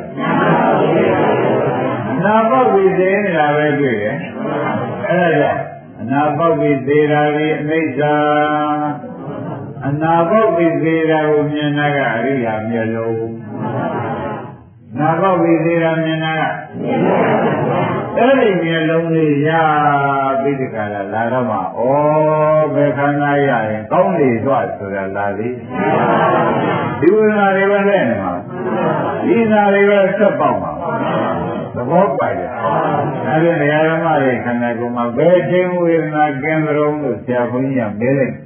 အနာပေါက်ပြီးသိနေတာပဲတွေ့တယ်အဲဒါကြောင့်အနာပေါက်ပြီးသိတာဒီအနိစ္စအနာပေါက်ပြီးသိတာကိုမြင်တာကအရိယာမျက်လုံးနာပေါက်ပြီးသိတာမြင်တာကအဲ့ဒီမျက်လုံးလေးရပြီးဒီကလာလာတော့မှဩဘယ်ခန္ဓာရရင်ကောင်းလေသွားဆိုတာလာသေးဒီဝိညာဉ်တွေပဲနဲ့မှာဒီနာတွေပဲဆက်ပေါက်မှာသဘောပါရဲ့အဲ့ဒီနေရာဓမ္မတွေခန္ဓာကိုယ်မှာဘယ်ချင်းဝေဒနာကင်းကြုံလို့ဆရာဘုန်းကြီးကမေးလိုက်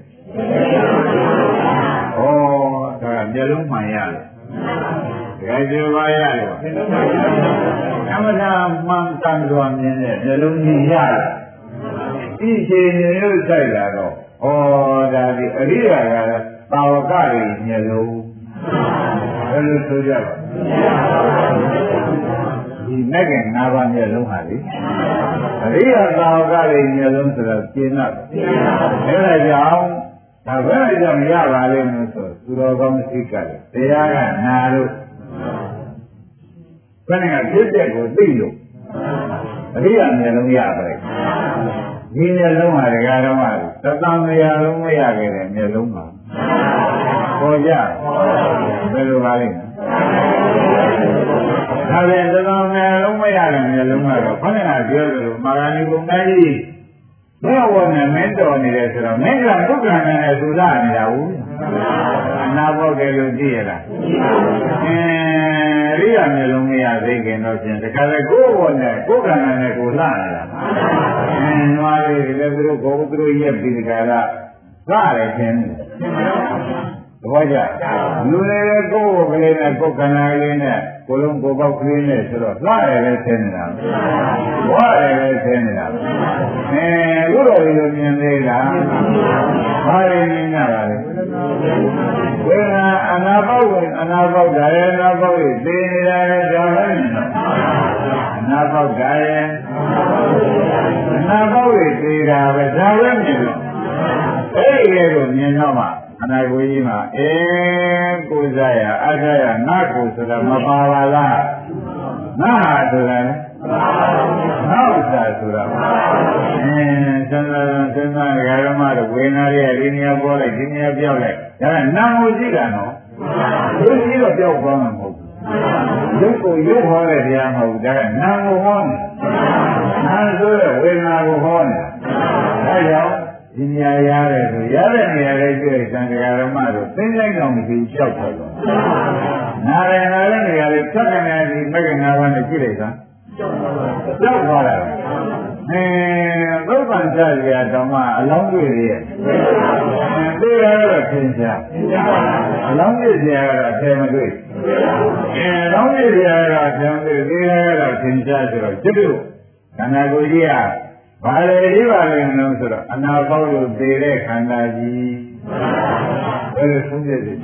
ဩဒါကမျက်လုံးမှန်ရတယ်ကြိုးပါရတယ်အမှန်တရားမှန်ကန်စွာမြင်တဲ့မျိုးလုံးကြီးရတယ်ဒီချိန်မျိုးဆိုင်လာတော့ဩဒါဒီအရိယာကသာဝကတွေမျိုးလုံးဘယ်လိုဆိုကြပါဒီမဲ့က၅ပါးမျိုးလုံးဟာလေအရိယာသာဝကတွေမျိုးလုံးဆိုတော့ကျင့်တော့အဲဒါကြောင့်ဒါပဲကြောင့်ရပါလိမ့်မယ်ဆိုသူတော်ကောင်းသိကြတယ်တရားကနာလို့ဘယ်နဲ့ကဖြစ်တဲ့ကိုသိလို့အရိယာမျက်လုံးရပါလေဒီမျက်လုံးဟာဒကာတော်ကသတ္တမရလုံးမရခဲ့တဲ့မျက်လုံးပါပေါ်ကြဘယ်လိုပါလိမ့်ဒါပြန်သတ္တမရလုံးမရတဲ့မျက်လုံးကတော့ဘယ်နဲ့ကပြောလို့မာဂဏီဘုံသားကြီးဘယ်ဝနဲ့မင်းတော်နေတယ်ဆိုတော့မင်းကဒုက္ခနဲ့သူလာနေတာဘူးအနာဘောကလေးလို့သိရလားရိယာမျိုးလုံးမရသေးခင်တော့ဖြင့်တခါလေကိုယ်ဘောနဲ့ကိုယ်ခန္ဓာနဲ့ကိုလှနေတာနွားလေးတွေလည်းသူတို့ကိုယ်သူတို့ရက်ပြီးဒီကလာရတယ်ဖြင့်သဘောကျလူတွေကကိုယ်ကလေးနဲ့ကိုယ်ခန္ဓာလေးနဲ့ကိုယ်လုံးကိုယ်ပေါက်ကလေးနဲ့ဆိုတော့လှရလည်းဆင်းနေတာဝါရလည်းဆင်းနေတာဘုရားဒီလိုမြင်သေးလားဘာရင်းမြင်ရပါလဲဝေဒနာအနာပေါက်ဝင်အနာပေါက်ဒါရဲ့အနာပေါက်ရဲ့သိနေတာရဲ့ဒါပဲအနာပေါက်ဒါရဲ့အနာပေါက်ရဲ့သိတာပဲဒါပဲမြင်လို့အဲ့ဒီလေကိုမြင်တော့မှအနာကိုကြီးမှာကိုယ်စားရအထရငါကိုဆိုတာမပါပါလားငါဟာဆိုတာလေငါဥစ္စာဆိုတာသံဃာဓမ္မတို့ဝေနာရဲ့ဒီနေရာပေါ်လိုက်ဒီနေရာပြောက်လိုက်ဒါကနာမှုရှိတာနော်ဒီကြီးတော့ပြောက်သွားမှာမဟုတ်ဘူးရုပ်ကိုရုပ်ဟောတဲ့တရားမဟုတ်ဘူးဒါကနာကိုဟောနေနာဆိုတဲ့ဝေနာကိုဟောနေတာဒါကြောင့်ဒီနေရာရတယ်ဆိုရတဲ့နေရာလေးတွေ့သံဃာဓမ္မတို့သိလိုက်တော့မရှိကြောက်တော့နာရနာတဲ့နေရာလေးသတ်ကနေဒီမဂ္ဂင်၅ပါးနဲ့ကြည့်လိုက်တာကြောက်သွားတာသုတ်ပန်ကြရတော့မှအလောင်းတွေ့ရဲ့သိရတော့သင်္ချာအလောင်းတွေ့ကြရတော့အထင်မတွေ့အလောင်းတွေ့ကြရတော့အထင်မတွေ့သိရတော့သင်္ချာဆိုတော့ကျွတ်တို့ခန္ဓာကိုယ်ကြီးကဘာလဲဒီပါလဲလို့ဆိုတော့အနာပေါက်လို့သိတဲ့ခန္ဓာကြီးဘယ်လိုဆုံးဖြတ်လဲ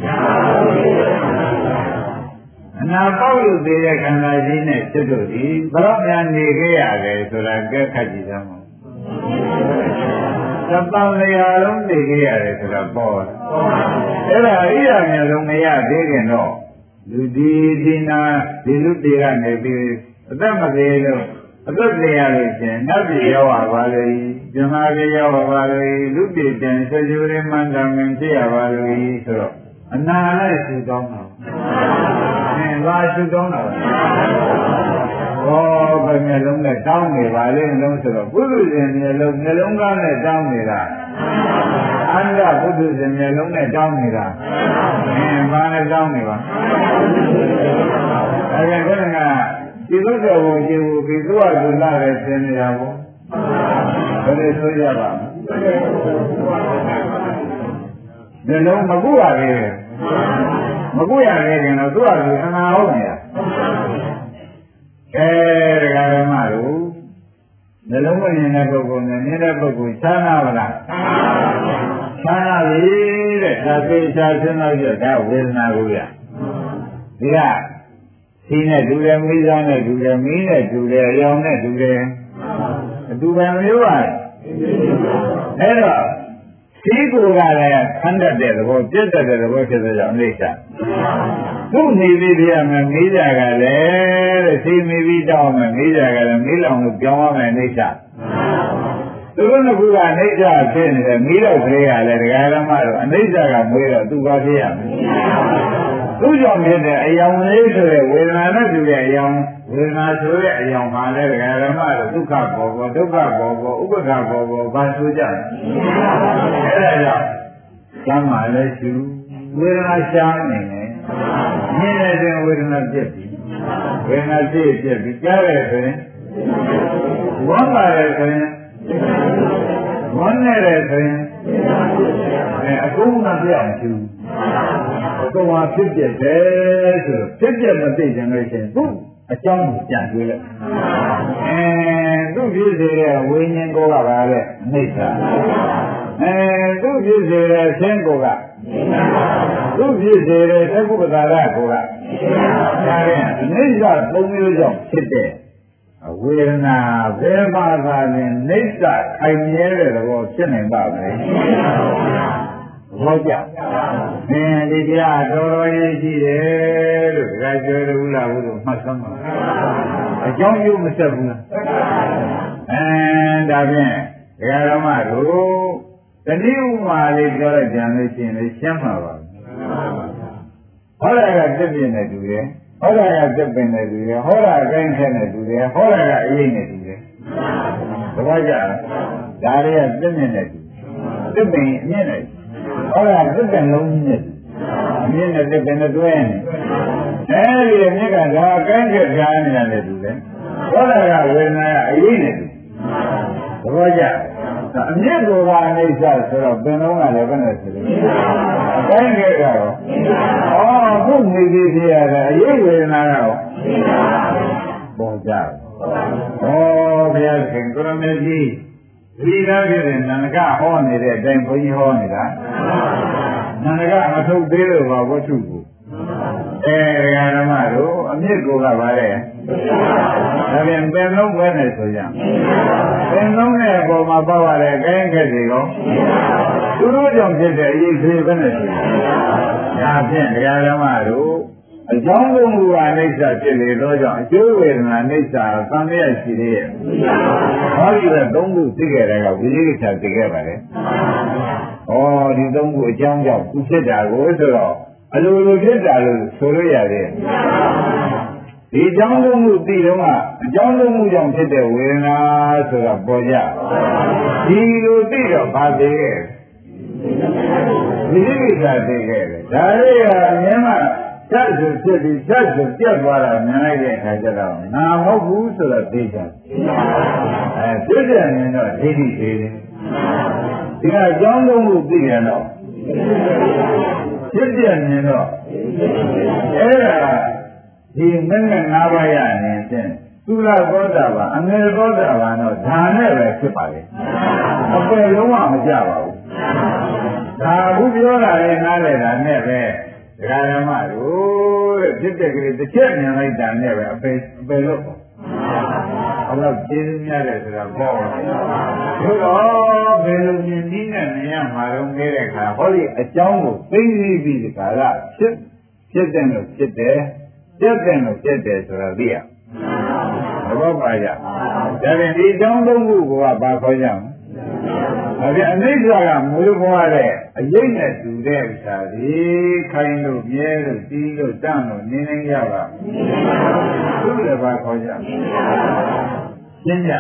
အနာပေါက်လို့သိတဲ့ခန္ဓာကြီးနဲ့ကျွတ်တို့ဒီဘယ်တော့မှနေခဲ့ရတယ်ဆိုတာကဲခတ်ကြည့်သမ်းပါသတ္တံလျာလုံးသိခဲ့ရတယ်ဆိုတာပေါ်တယ်အဲ့ဒါအရိယာမျိုးလုံးမရသေးခင်တော့လူဒီနာဒီလူတွေကနေပြီးအသက်မသေးလို့အသက်သေးရလို့ရှင်နတ်ပြည်ရောက်ပါလေဇမပြည်ရောက်ပါလေလူပြည်တန်ဆွေကျွေးမှန်တယ်ငင်ဖြစ်ရပါလေဆိုတော့အနာနဲ့ရှုတောင်းတာဘာရှုတောင်းတာဘယ်မျက်လုံးနဲ့တောင်းနေပါလဲလုံးဆိုတော့ပုထုဇဉ်မျက်လုံးကားနဲ့တောင်းနေတာအန္တပုထုဇဉ်မျက်လုံးနဲ့တောင်းနေတာဘာနဲ့တောင်းနေပါအဲ့ဒါကဒီလိုဆိုဘုံကြီးကိုဒီသူ့အကူလာတယ်သင်နေတာဘုံဘယ်လိုဆိုရပါမလဲလုံးမကူရခဲ့မကူရခဲ့ခင်တော့သူ့အကူအနာဟုတ်နေတာတရားဓမ္မတို့နှလုံးမမြင်တဲ့ပုဂ္ဂိုလ်နဲ့မြင်တဲ့ပုဂ္ဂိုလ်ချမ်းသာပါလားချမ်းသာပြီတဲ့ဒါသိချာစဉ်းစားကြဒါဝေဒနာကိုရဒီကစီနဲ့တူတယ်မိသားနဲ့တူတယ်မီးနဲ့တူတယ်အယောင်နဲ့တူတယ်အတူပဲမျိုးပါအဲ့တော့စီကိုကလည်းခန္ဓာတဲ့သဘောပြတ်တဲ့သဘောဖြစ်တဲ့ကြောင့်အိဋ္ဌသူ့နေပြီးပြရမယ်မိကြကလည်းတဲ့စီမိပြီးတောင်းမယ်မိကြကလည်းမိလောင်လို့ပြောင်းရမယ်အိဋ္ဌသူတို့ကအိဋ္ဌဖြစ်နေတယ်မိတော့ကလေးကလည်းဒကာဓမ္မတို့အိဋ္ဌကမွေးတော့သူကဖြစ်ရမယ်သူကြောင့်ဖြစ်တဲ့အယောင်လေးဆိုတဲ့ဝေဒနာနဲ့တူတဲ့အယောင်ဝေဒနာဆိုတဲ့အယောင်မှာလည်းဒကာဓမ္မတို့ဒုက္ခဘောဘောဒုက္ခဘောဘောဥပ္ပခဘောဘောဘာဆိုကြလဲအဲ့ဒါကြောင့်ကျမ်းမာလဲရှုဝေဒနာရှားနေတယ်မြင်တဲ့တွင်ဝေဒနာပြည့်ပြီဝေဒနာပြည့်ပြီကြားတဲ့ဆိုရင်ဝမ်းပါတယ်ဆိုရင်ဝမ်းနေတယ်ဆိုရင်အကုန်မပြအောင်ရှုအကုန်ဟာဖြစ်ပြတယ်ဆိုဖြစ်ပြမသိကြလို့ရှိရင်သူ့အကြောင်းကိုပြန်တွေးလိုက်သူ့ဖြစ်စေတဲ့ဝိညာဉ်ကိုကပါလေအနိစ္စသူ့ဖြစ်စေတဲ့ဆင်းကိုကသူ့ဖြစ်စေတဲ့သကုပ္ပဒါရကိုကဒါရင်အနိစ္စသုံးမျိုးကြောင့်ဖြစ်တဲ့ဝေဒနာဘယ်မှာသာလဲနိစ္စခိုင်မြဲတဲ့သဘောဖြစ်နိုင်ပါ့မလဲဟုတ်ကြဒီတရားတော်တော်ရေးရှိတယ်လို့ဒါကြောလို့လားဘုရားမှတ်သမ်းပါအကြောင်းကျိုးမဆက်ဘူးလားဒါဖြင့်ဒကာဓမ္မတို့တတိဥမာလေးပြောလိုက်ကြလို့ရှိရင်လည်းရှင်းမှာပါဟောတာကသစ်ပြင်းနဲ့တူတယ်ဟောတာကသစ်ပင်နဲ့တူတယ်ဟောတာအကိုင်းခဲနဲ့တူတယ်ဟောတာကအရေးနဲ့တူတယ်သဘောကျလားဒါတွေကသစ်မြင့်နဲ့တူသစ်ပင်အမြင့်နဲ့ဟောတာသစ်ပင်လုံးကြီးနဲ့အမြင့်နဲ့သစ်ပင်နဲ့တွဲနေအဲဒီမြစ်ကဒါအကိုင်းခဲကြားနေတာနဲ့တူတယ်ဟောတာကဝေဒနာကအရေးနဲ့တူသဘောကျအမြင့်ကိုကအနိစ္စဆိုတော့ပင်လုံးကလည်းဘယ်နဲ့ဆိုလို့အတိုင်းကကတော့ခုနေပြီးပြရတယ်အရေးဝေဒနာကတော့ပေါ်ကြဘုရားခင်ကိုရမေကြီးဒီကားဖြစ်တဲ့နန္ဒကဟောနေတဲ့အတိုင်းဘုန်းကြီးဟောနေတာနန္ဒကမထုတ်သေးလို့ပါဝတ္ထုကိုဓမ္မတို့အမြင့်ကိုကပါလေဒါပြန်ပင်လုံးပဲနဲ့ဆိုကြပင်လုံးနဲ့အပေါ်မှာပေါ့ရတဲ့အကိုင်းခက်တွေကောသူတို့ကြောင့်ဖြစ်တဲ့အရေးသေးပဲနဲ့ဆိုဒါဖြင့်ဓမ္မတို့အကြောင်းကုန်ကအနိစ္စဖြစ်လေတော့ကြောင့်အကျိုးဝေဒနာအနိစ္စသံမြတ်ရှိသေးရဲ့ဟောဒီကသုံးခုသိခဲ့တဲ့ကဝိသေကိစ္စသိခဲ့ပါလေဒီသုံးခုအကြောင်းကြောင့်သူဖြစ်တာကိုဆိုတော့အလိုလိုဖြစ်တာလို့ဆိုလို့ရတယ်ဒီအကြောင်းသုံးခုသိတော့အကြောင်းသုံးခုကြောင့်ဖြစ်တဲ့ဝေဒနာဆိုတာပေါ်ကြဒီလိုသိတော့ဗာသိခဲ့ဝိသေကိစ္စသိခဲ့တယ်ဒါလေးကအမြင်မှဓာတ်ဆိုဖြစ်ပြီးဓာတ်ဆိုပြတ်သွားတာမြင်လိုက်တဲ့အခါကျတော့ငါမဟုတ်ဘူးဆိုတော့သိကြဖြစ်တယ်မြင်တော့ဒိဋ္ဌိသေးတယ်ဒီကအကြောင်းလုံးကိုသိရတော့ဖြစ်တယ်မြင်တော့အဲ့ဒါဒီမင်းနဲ့၅ပါးရနေတဲ့သုလသောတာပန်အငယ်သောတာပန်တော့ဓာနဲ့ပဲဖြစ်ပါလေအပယ်လုံးဝမကြပါဘူးဒါအခုပြောတာလည်းနားလည်တာနဲ့ပဲဒကာဓမ္မတို့တဲ့ဖြစ်တဲ့ကလေးတစ်ချက်မြင်လိုက်တာနဲ့ပဲအပယ်လို့ပေါ့ဘယ်တော့ကျင်းများတယ်ဆိုတာပေါ့ဆိုတော့ဘယ်လိုမြင်နည်းနဲ့မြင်ရမှာတော့ခဲ့တဲ့အခါဟောဒီအကြောင်းကိုသိပြီးဒီကလာဖြစ်တယ်လို့ဖြစ်တယ်ပြတ်တယ်လို့ပြတ်တယ်ဆိုတာသိရဘောပါရဒါပြန်ဒီအကြောင်းသုံးခုကဘာခေါ်ကြမလဲဒါပြန်အနိစ္စကမွေးဖွားတဲ့အရေးနဲ့တူတဲ့ဥစ္စာဒီခိုင်းလို့မြဲလို့တီးလို့တန့်လို့နေနေရပါသူလည်းဘာခေါ်ကြရှင်းကြ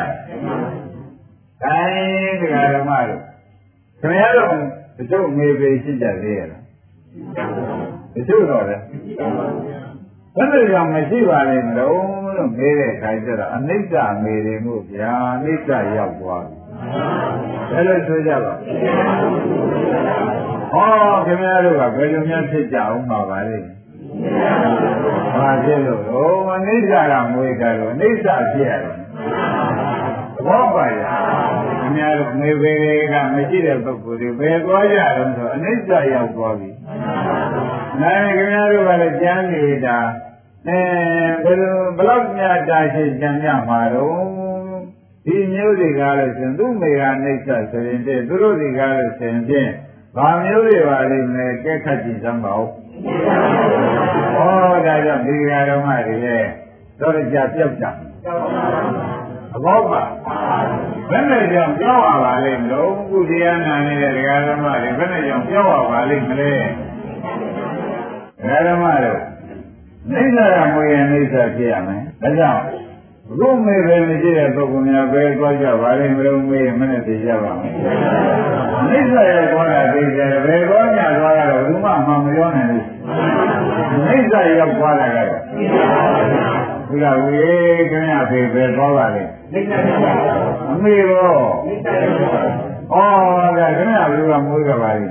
တိုင်းတရားဓမ္မတို့ခင်ဗျားတို့တချို့ငေပေရှိကြသေးရလားတချို့တော့လေဘယ်လိုကြောင့်မရှိပါလဲမလို့မေးတဲ့အခါကျတော့အနိစ္စမေးတယ်မို့ဗျာအနိစ္စရောက်သွားဘယ်လိုဆိုကြပါဟောခင်ဗျားတို့ကဘယ်လိုများဖြစ်ကြအောင်မှာပါလဲဘာဖြစ်လို့အနိစ္စကမွေးကြတော့အနိစ္စဖြစ်ရတယ်ဘောပါရခင်ဗျားတို့မေးပေကမရှိတဲ့ပုဂ္ဂိုလ်တွေဘယ်သွားကြတော့ဆိုအနိစ္စရောက်သွားပြီနိုင်ခင်ဗျားတို့ကလည်းကြမ်းနေတာဘယ်လောက်များတာရှိကြံရမှာတော့ဒီမျိုးတွေကလည်းရှင်သူ့မိကအိဋ္ဌဆိုရင်တည်းသူတို့တွေကလည်းရှင်ဖြင့်ဘာမျိုးတွေပါလိမ့်မယ်ကဲခတ်ကြည့်စမ်းပါဦးဟောဒါကြောင့်ဒီဃာတော်မတွေလည်းတော့ကြပြောက်ကြသဘောပါဘယ်နဲ့ကြောင့်ပြောက်ရပါလိမ့်မလို့ကုတရားနာနေတဲ့ဒကာဓမ္မတွေဘယ်နဲ့ကြောင့်ပြောက်ရပါလိမ့်မလဲဒကာဓမ္မတို့နိစ္စကမွေရနိစ္စဖြစ်ရမယ်ဒါကြောင့်ဘုမေပဲမရှိတဲ့ပုဂ္ဂိုလ်များပဲကြွားကြပါလိမ့်မလို့မေးမနဲ့သိကြပါမယ်နိစ္စရဲ့ကောတာသိကြတယ်ဘယ်ကောညသွားတာတော့ဘုမမှမပြောနိုင်ဘူးနိစ္စရောက်သွားတာကတော့ဘုရားဝေခင်ဗျာဖေပဲသွားပါလေနိစ္စအမေရောဩဒါခင်ဗျာဘုရားမွေးကြပါလိမ့်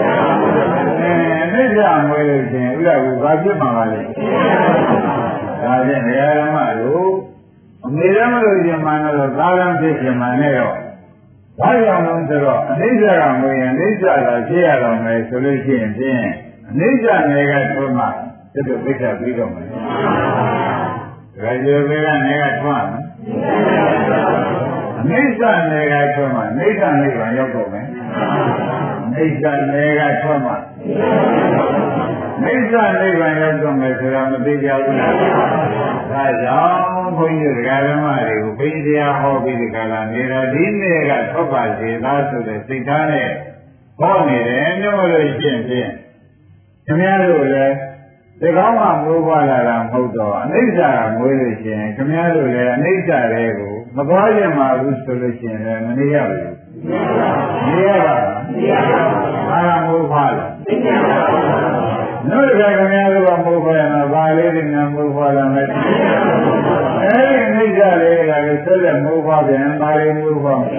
နိစ္စမွေးလို့ရှင်ဥဒ္ဒကူဘာဖြစ်မှာပါလဲဒါဖြင့်ဓမ္မတို့အမေရမလို့ရှင်မှန်တော့သာရံဖြစ်ရှင်မှန်နဲ့တော့ဘာကြောင့်လဲဆိုတော့အနိစ္စကမွေးရင်အနိစ္စသာဖြစ်ရတော့မယ်ဆိုလို့ရှိရင်ဖြင့်အနိစ္စနယ်ကထွန်းမှသူတို့သိက္ခာပြီးတော့မယ်ဒါကြွယ်ကနေကထွန်းမယ်အနိစ္စနယ်ကထွန်းမှအနိစ္စနိဗ္ဗာန်ရောက်တော့မယ်နိစ္စနယ်ကထွန်းမှနိစ္စနိဗ္ဗာန်ရောက်တော့မယ်ဆိုတာမသိကြဘူးလားဒါကြောင့်ဘုန်းကြီးတရားဓမ္မတွေကိုဘိတရားဟောပြီးဒီကလာနေတာဒီနေ့ကထွက်ပါစေလားဆိုတဲ့စိတ်ထားနဲ့ဟောနေတယ်ညို့လို့ရှင်းဖြင့်ခင်ဗျားတို့လည်းဒီကောင်းမှမိုးပွားလာတာမဟုတ်တော့အနိစ္စကမွေးလို့ရှိရင်ခင်ဗျားတို့လည်းအနိစ္စတွေကိုမပွားရင်မှဘူးဆိုလို့ရှိရင်လည်းမနေရဘူးနေရပါအားရမိုးပွားလို့တို့ကခင်ဗျားတို့ကမိုးပွားရင်တော့ဘာလေးတွေနဲ့မိုးပွားလာမယ်အဲဒီအနိစ္စလေးကလည်းဆက်လက်မိုးပွားပြန်ဘာလေးမိုးပွား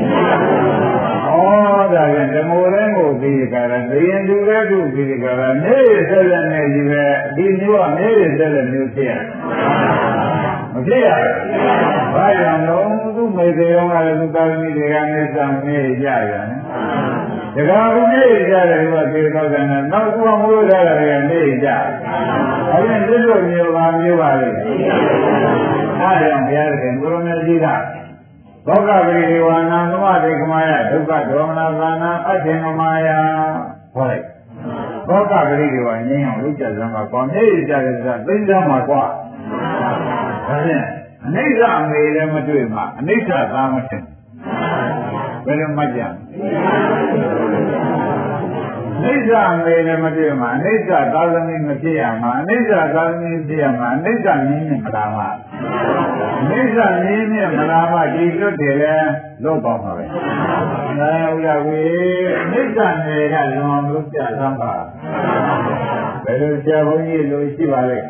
ဒါပြန်ဓမ္မတိုင်းကိုပြီးကြတာဘယင်သူတဲ့ခုပြီးကြတာနေဆက်လက်နေကြီးပဲဒီမျိုးကနေဆက်လက်မျိုးဖြစ်ရမဖြစ်ရဘာကြောင့်လို့သူ့မေသေးရောကလည်းသူတာသမီတွေကနေစံနေကြရတယ်တခါခုနေကြတယ်ကပြေတော့တယ်နောက်ခုမိုးထားတယ်ကနေကြအဲဒီသစ္စာမျိုးပါမျိုးပါလေအားကြောင့်ဘုရားရှင်ကိုရမေကြီးကဘောဂပရိဝါဏသမတိကမာယဒုက္ခဒေါမနသာနာအထင်ကမာယဟောလိုက်ဘောဂပရိဝါငြိမ်းအောင်လုပ်ကြစမ်းပါကွာမြေကြတဲ့စသိစမ်းပါကွာဒါဖြင့်အနိစ္စအမေလည်းမတွေ့မှာအနိစ္စသားမထင်ဘယ်လိုမှတ်ကြနိစ္စအမေလည်းမတွေ့မှာအနိစ္စသာသမီမဖြစ်ရမှာအနိစ္စသာသမီဖြစ်ရမှာအနိစ္စမြင်းမြင်မလားမှာနိစ္စမြင်းမြင်မလားမှာဒီလွတ်တယ်လဲလွတ်ပါမှာပဲနာယဝေနိစ္စနယ်ကလွန်လို့ပြသမ်းပါဘယ်လိုဆရာဘုန်းကြီးလိုရှိပါလဲ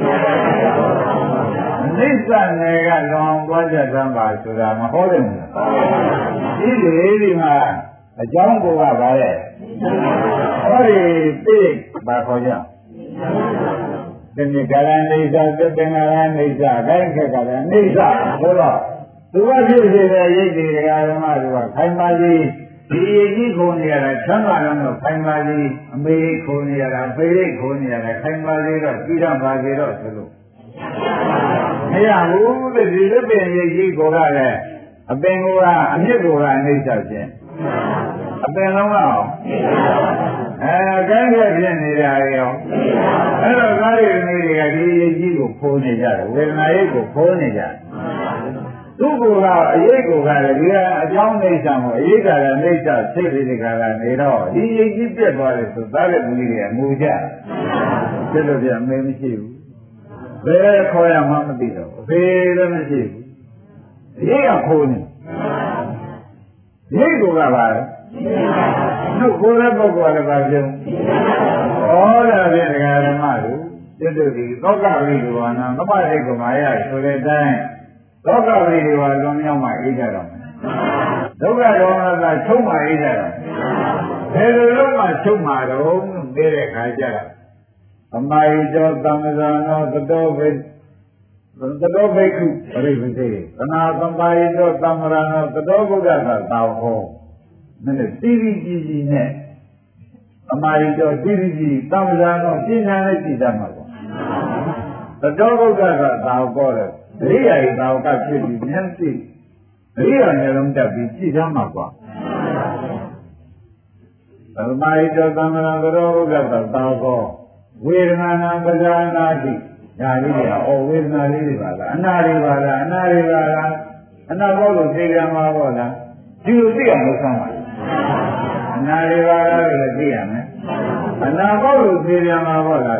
နိစ္စနယ်ကလောင်သွားကြသမ်းပါဆိုတာမဟောတယ်မလားဒီလေဒီမှာအကြောင်းကိုကပါလေဟောဒီသိပါခေါ်ကြဒီနေ့ကာလနေစာသတ္တငါရနေစာခိုင်းခက်ကလည်းနေစာဆိုတော့သူကဖြစ်စေတဲ့ရိတ်တွေဓမ္မတွေကခိုင်ပါစီဒီကြီးခုံနေရတာချမ်းသာတော့ခိုင်ပါစီအမေခုံနေရတာဖေရိတ်ခုံနေရတာခိုင်ပါစီတော့ပြီးတော့ပါစီတော့ဆိုလို့မရဘူးတဲ့ဒီလက်ပင်ရိတ်ကြီးကိုကလည်းအပင်ကအမြစ်ကိုကအနိစ္စခြင်းအပင်လုံးကတော့ကဲကဲဖြစ်နေတာရောအဲ့တော့ကားရည်နေတွေကဒီရိတ်ကြီးကိုဖိုးနေကြတယ်ဝေဒနာရိတ်ကိုဖိုးနေကြတယ်သူ့ကိုကအရေးကိုကလည်းဒီကအကြောင်းအိဋ္ဌာမို့အရေးကလည်းအိဋ္ဌာစိတ်လေးကလည်းနေတော့ဒီရိတ်ကြီးပြတ်သွားတယ်ဆိုသားတဲ့လူတွေကငိုကြတယ်လို့ပြမေးမရှိဘူးဘယ်ခေါ်ရမှမသိတော့ဘေးလည်းမရှိဘူးရိတ်ကဖိုးနေရိတ်ကိုကပါလေနှုတ်ကိုယ်တဲ့ပုဂ္ဂိုလ်လည်းပါပြုံးဩဒါဖြင့်ဒကာဓမ္မတို့ကျွတ်တို့ဒီသောကဝိဒဝါနာမပ္ပတိကမာယဆိုတဲ့အတိုင်းသောကဝိဒဝါလွန်မြောက်မှအေးကြတော့မယ်ဒုက္ခဒေါမနတာချုပ်မှအေးကြတော့ဘယ်လိုလုပ်မှချုပ်မှတော့လို့သိတဲ့ခါကျတော့အမယိတောသံဃာနောသတောဘိသတောဘိက္ခုပရိပတိသနာသမ္ပါယိတောသံဃာနောသတောဘုဒ္ဓသာသာဟောမင်းတိတိကြည်ကြည်နဲ့အမယိတောတိတိကြည်သံဃာနောပညာနဲ့ကြည်တတ်မှာပေါ့သတောဘုဒ္ဓသာသာဟောတယ်ဒိဋ္ဌိယသာဝကဖြစ်ပြီးဉာဏ်သိဒိဋ္ဌိယနဲ့လုံးတက်ပြီးကြည်တတ်မှာပေါ့သမ္မာဟိတောသံဃာသတောဘုဒ္ဓသာသာဟောဝေဒနာနာပဇာနာတိဒါလေးတွေကဝေဒနာလေးတွေပါလားအနာတွေပါလားအနာတွေပါလားအနာဘောလို့သိကြမှာပေါ့လားဒီလိုသိအောင်လုပ်ဆောင်ပါအနာတွေပါလားလို့သိရမယ်အနာဘောလို့သိကြမှာပေါ့လား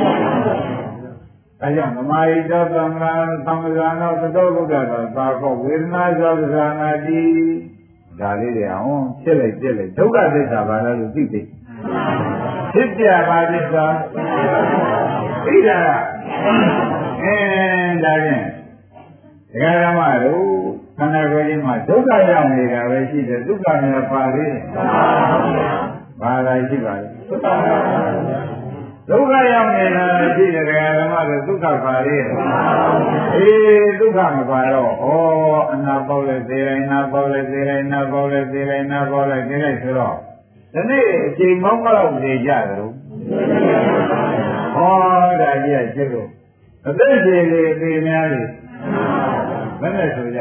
အဲကြောင့်သမာဓိတောသံဃာသံဃာနောသတောဘုဒ္ဓသာသာကောဝေဒနာသောပဇာနာတိဒါလေးတွေအောင်ဖြစ်လိုက်ပြက်လိုက်ဒုက္ခသစ္စာပါလားလို့သိသိဖြစ်ပြပါသစ္စာသိတာဒါဖြင့်ဒကာဓမ္မတို့ခန္ဓာကိုယ်ကြီးမှာဒုက္ခရောက်နေတာပဲရှိတယ်ဒုက္ခများပါသေးတယ်ပါလာရှိပါလေဒုက္ခရောက်နေတာရှိတယ်ဒကာဓမ္မတို့ဒုက္ခပါသေးတယ်ဒုက္ခမပါတော့အနာပေါက်လဲသေးတယ်နာပေါက်လဲသေးတယ်နာပေါက်လဲသေးတယ်နာပေါက်လဲသေးတယ်ဆိုတော့ဒီနေ့အချိန်မောင်းမလို့နေကြတယ်လို့ဒါကြီးကဖြစ်လို့အသက်ရှင်လေအသေးများလေဘယ်နဲ့ဆိုကြ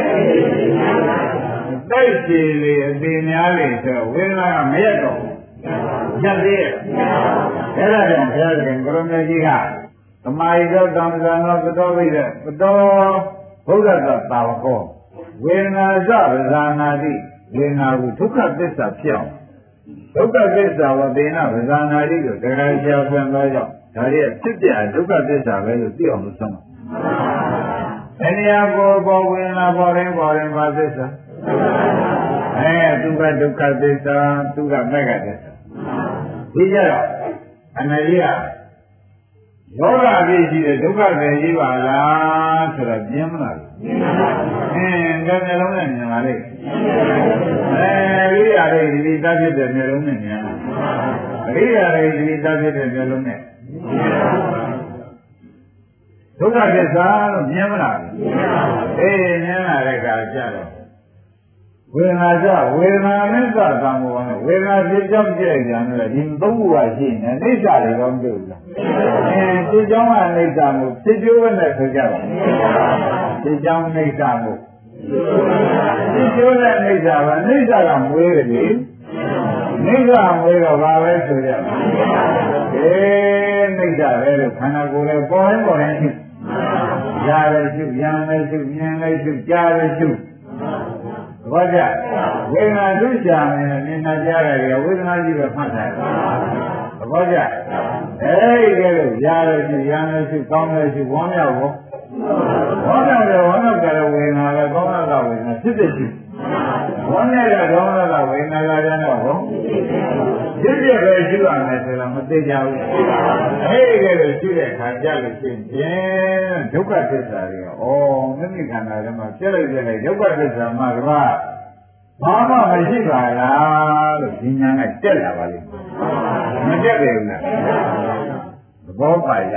အသက်ရှင်လေအသေးများလေဆိုဝေဒနာကမရက်တော့ဘူးညက်သေးရဲ့အဲ့ဒါကြောင့်ဘုရားရှင်ကိုရမေကြီးကသမာဓိသောသံဃာနောသတောဝိဒသတောဘုရားသာဝကောဝေဒနာစပဇာနာတိဝေဒနာကိုဒုက္ခသစ္စာဖြစ်အောင်ဒုက္ခသစ္စာဝဒေနပဇာနာတိကိုတရားကျော်ပြန်သွားကြောင်းဒါရီဖြစ်ပြဒုက္ခသစ္စာပဲလို့သိအောင်လို့ဆုံးမှာအနိယကိုပေါ်ဝင်လာပေါ်ရင်ပါသစ္စာသူကဒုက္ခသစ္စာသူကမဂ္ဂသစ္စာဒီကြတော့အနရိယယောဂအပြည့်ရှိတဲ့ဒုက္ခတွေကြီးပါလားဆိုတော့ပြင်းမလားပြင်းတယ်လုံးနဲ့မြင်ပါလေရိယာတွေဒီသတ်ဖြစ်တဲ့မျိုးလုံးနဲ့မြင်ပါရိယာတွေဒီသတ်ဖြစ်တဲ့မျိုးလုံးနဲ့ဒုက္ခသစ္စာလို့မြင်မလားမြင်လာတဲ့အခါကျတော့ဝေဒနာကြဝေဒနာနဲ့သံဃာမောနဲ့ဝေဒနာဖြစ်ကြောင်းကြည့်ကြတယ်ဒီသုံးခုကရှိနေအိဋ္ဌာတွေတော့မတွေ့ဘူးလားဖြစ်ကြောင်းကအိဋ္ဌာမို့ဖြစ်ကျိုးနဲ့ဆိုကြပါဖြစ်ကြောင်းအိဋ္ဌာမို့ဖြစ်ကျိုးနဲ့အိဋ္ဌာပါအိဋ္ဌာကမွေးတယ်လေအိဋ္ဌာမွေးတော့ဘာပဲဆိုကြပါအိဋ္ဌာပဲလို့ခန္ဓာကိုယ်နဲ့ပေါ်ရင်ရှိရတယ်ရှိဉာဏ်နဲ့ရှိမြင်နဲ့ရှိကြားနဲ့ရှိဘာကြဝေဒနာသိချာမယ်မြင်နာကြားရတယ်ဝေဒနာကြီးပဲမှတ်ထားတယ်ဘာကြအဲဒီကဲလို့ရတယ်ရှိဉာဏ်နဲ့ရှိကောင်းတယ်ရှိဝမ်းမြောက်ဖို့ဝမ်းမြောက်တယ်ဝမ်းမြောက်တယ်ဝေဒနာလည်းကောင်းတာဝေဒနာဖြစ်ဖြစ်ရှိဝမ်းမြောက်တဲ့ကောင်းတာဝေဒနာကလည်းတော့ဖြစ်ဖြစ်ပဲရှိရမယ်ဆိုတော့မသိကြဘူးအဲ့ဒီလိုရှိတဲ့ခါကြလို့ရှိရင်ဒုက္ခသစ္စာတွေဩမိမိခန္ဓာထဲမှာပြည့်လိုက်ဒုက္ခသစ္စာမှာကဘာမှမရှိပါလားလို့ဒီညာကတက်လာပါလိမ့်မယ်မတက်တယ်ဘူးလားသဘောပါရ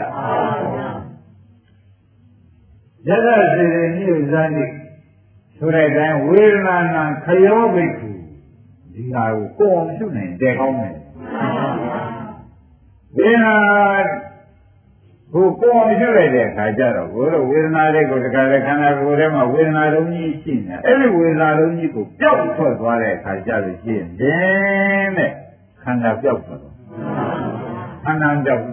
ယသစေတိညုဇာတိဆိုတဲ့အတိုင်းဝေဒနာနာခယောဘိက္ခုဒီဟာကိုကိုယ်အောင်ရှုနိုင်တယ်ကောင်းတယ်ဝေဒနာကိုကိုယ်အောင်ရှုလိုက်တဲ့အခါကျတော့ကိုယ်တို့ဝေဒနာတွေကိုတခါလေခန္ဓာကိုယ်ထဲမှာဝေဒနာလုံးကြီးရှိနေအဲ့ဒီဝေဒနာလုံးကြီးကိုပျောက်ထွက်သွားတဲ့အခါကျလို့ရှိရင်တဲ့ခန္ဓာပျောက်သွားတယ်ခန္ဓာပျောက်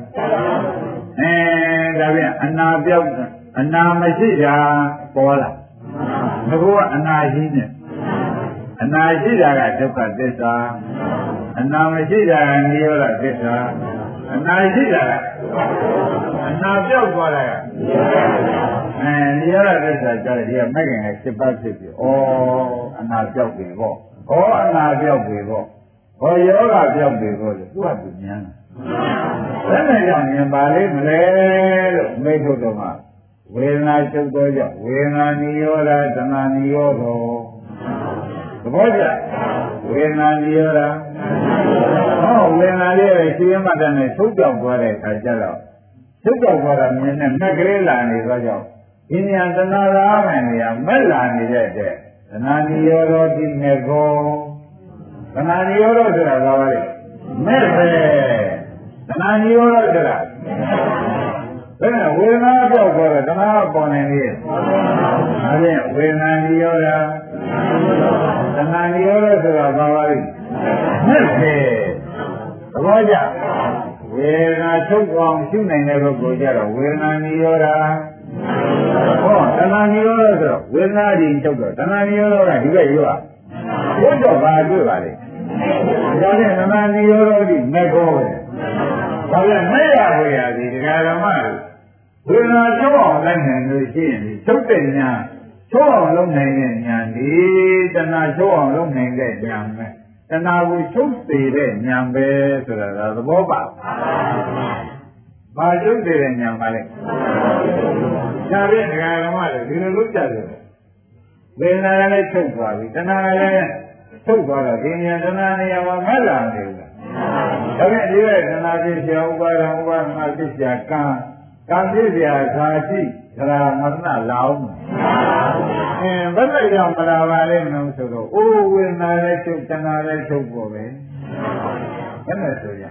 ဒါပြန်အနာပျောက်အနာမရှိတာပေါ်လာငါကအနာရှိနေအနာရှိတာကဒုက္ခသစ္စာအနာမရှိတာကနိရောဓသစ္စာအနာရှိတာကအနာပြောက်သွားတာကနိရောဓသစ္စာကြတယ်ဒီကမဂ္ဂင်က7ပါးဖြစ်ပြီဩအနာပြောက်ပြီပေါ့ဩအနာပြောက်ပြီပေါ့ဩယောဂပြောက်ပြီပေါ့လို့သူကသူဉာဏ်ဘယ်နဲ့ကြောင့်ဉာဏ်ပါလိမ့်မလဲလို့မိတ်ထုတ်တော့မှဝေဒနာချုပ်သောကြောင့်ဝေဒနာနိရောဓသနာနိရောဓသဘောကျဝေဒနာနိရောဓဝေဒနာလေးရဲ့ရှိရမှတ်တဲ့နဲ့ထုတ်ပြောက်သွားတဲ့အခါကျတော့ထုတ်ပြောက်သွားတာမြင်နဲ့မက်ကလေးလာနေသောကြောင့်ဒီဉာဏ်သနာရာမယ်နေရာမက်လာနေတဲ့တဲ့သနာနိရောဓတိမေကောသနာနိရောဓဆိုတာဘာလဲမဲ့ပဲသနာနိရောဓဆိုတာဘယ်နဲ့ဝေဒနာပြောက်သွားတော့သနာပေါ်နေလေဒါဖြင့်ဝေဒနာနိရောဓသနာနိရောဓဆိုတာဘာပါလဲမဲ့ပဲသဘောကျဝေဒနာချုပ်အောင်ရှုနိုင်တဲ့ပုဂ္ဂိုလ်ကြတော့ဝေဒနာနိရောဓဟောသနာနိရောဓဆိုတော့ဝေဒနာကြီးချုပ်တော့သနာနိရောဓကဒီဘက်ရောဘုဒ္ဓဘာတွေ့ပါလေဒါဖြင့်သနာနိရောဓဒီမဲ့ကောပဲဒါပြန်မဲ့ရဝေရသည်ဒကာဓမ္မဝေဒနာချုပ်အောင်လိုက်နိုင်လို့ရှိရင်ချုပ်တဲ့ညာချုပ်အောင်လုပ်နိုင်တဲ့ညာဒီတဏှာချုပ်အောင်လုပ်နိုင်တဲ့ညာပဲတဏှာကိုချုပ်စေတဲ့ညာပဲဆိုတာကသဘောပါဘာချုပ်စေတဲ့ညာပါလဲဒါဖြင့်ဒကာဓမ္မတွေဒီလိုလုပ်ကြတယ်ဝေဒနာလည်းချုပ်သွားပြီတဏှာလည်းချုပ်သွားတော့ဒီညာတဏှာနေရာမှာမလာနေဘူးဒါဖြင့်ဒီကတဏှာဖြစ်เสียဥပါဒံဥပါဒနာဖြစ်เสียကံဖြစ်เสียခါရှိသရမရဏလောင်းဘယ်လိုကြောင့်မလာပါလဲမလို့ဆိုတော့အိုးဝေဒနာလည်းချုပ်တဏှာလည်းချုပ်ပေါ်ပဲဘယ်နဲ့ဆိုရ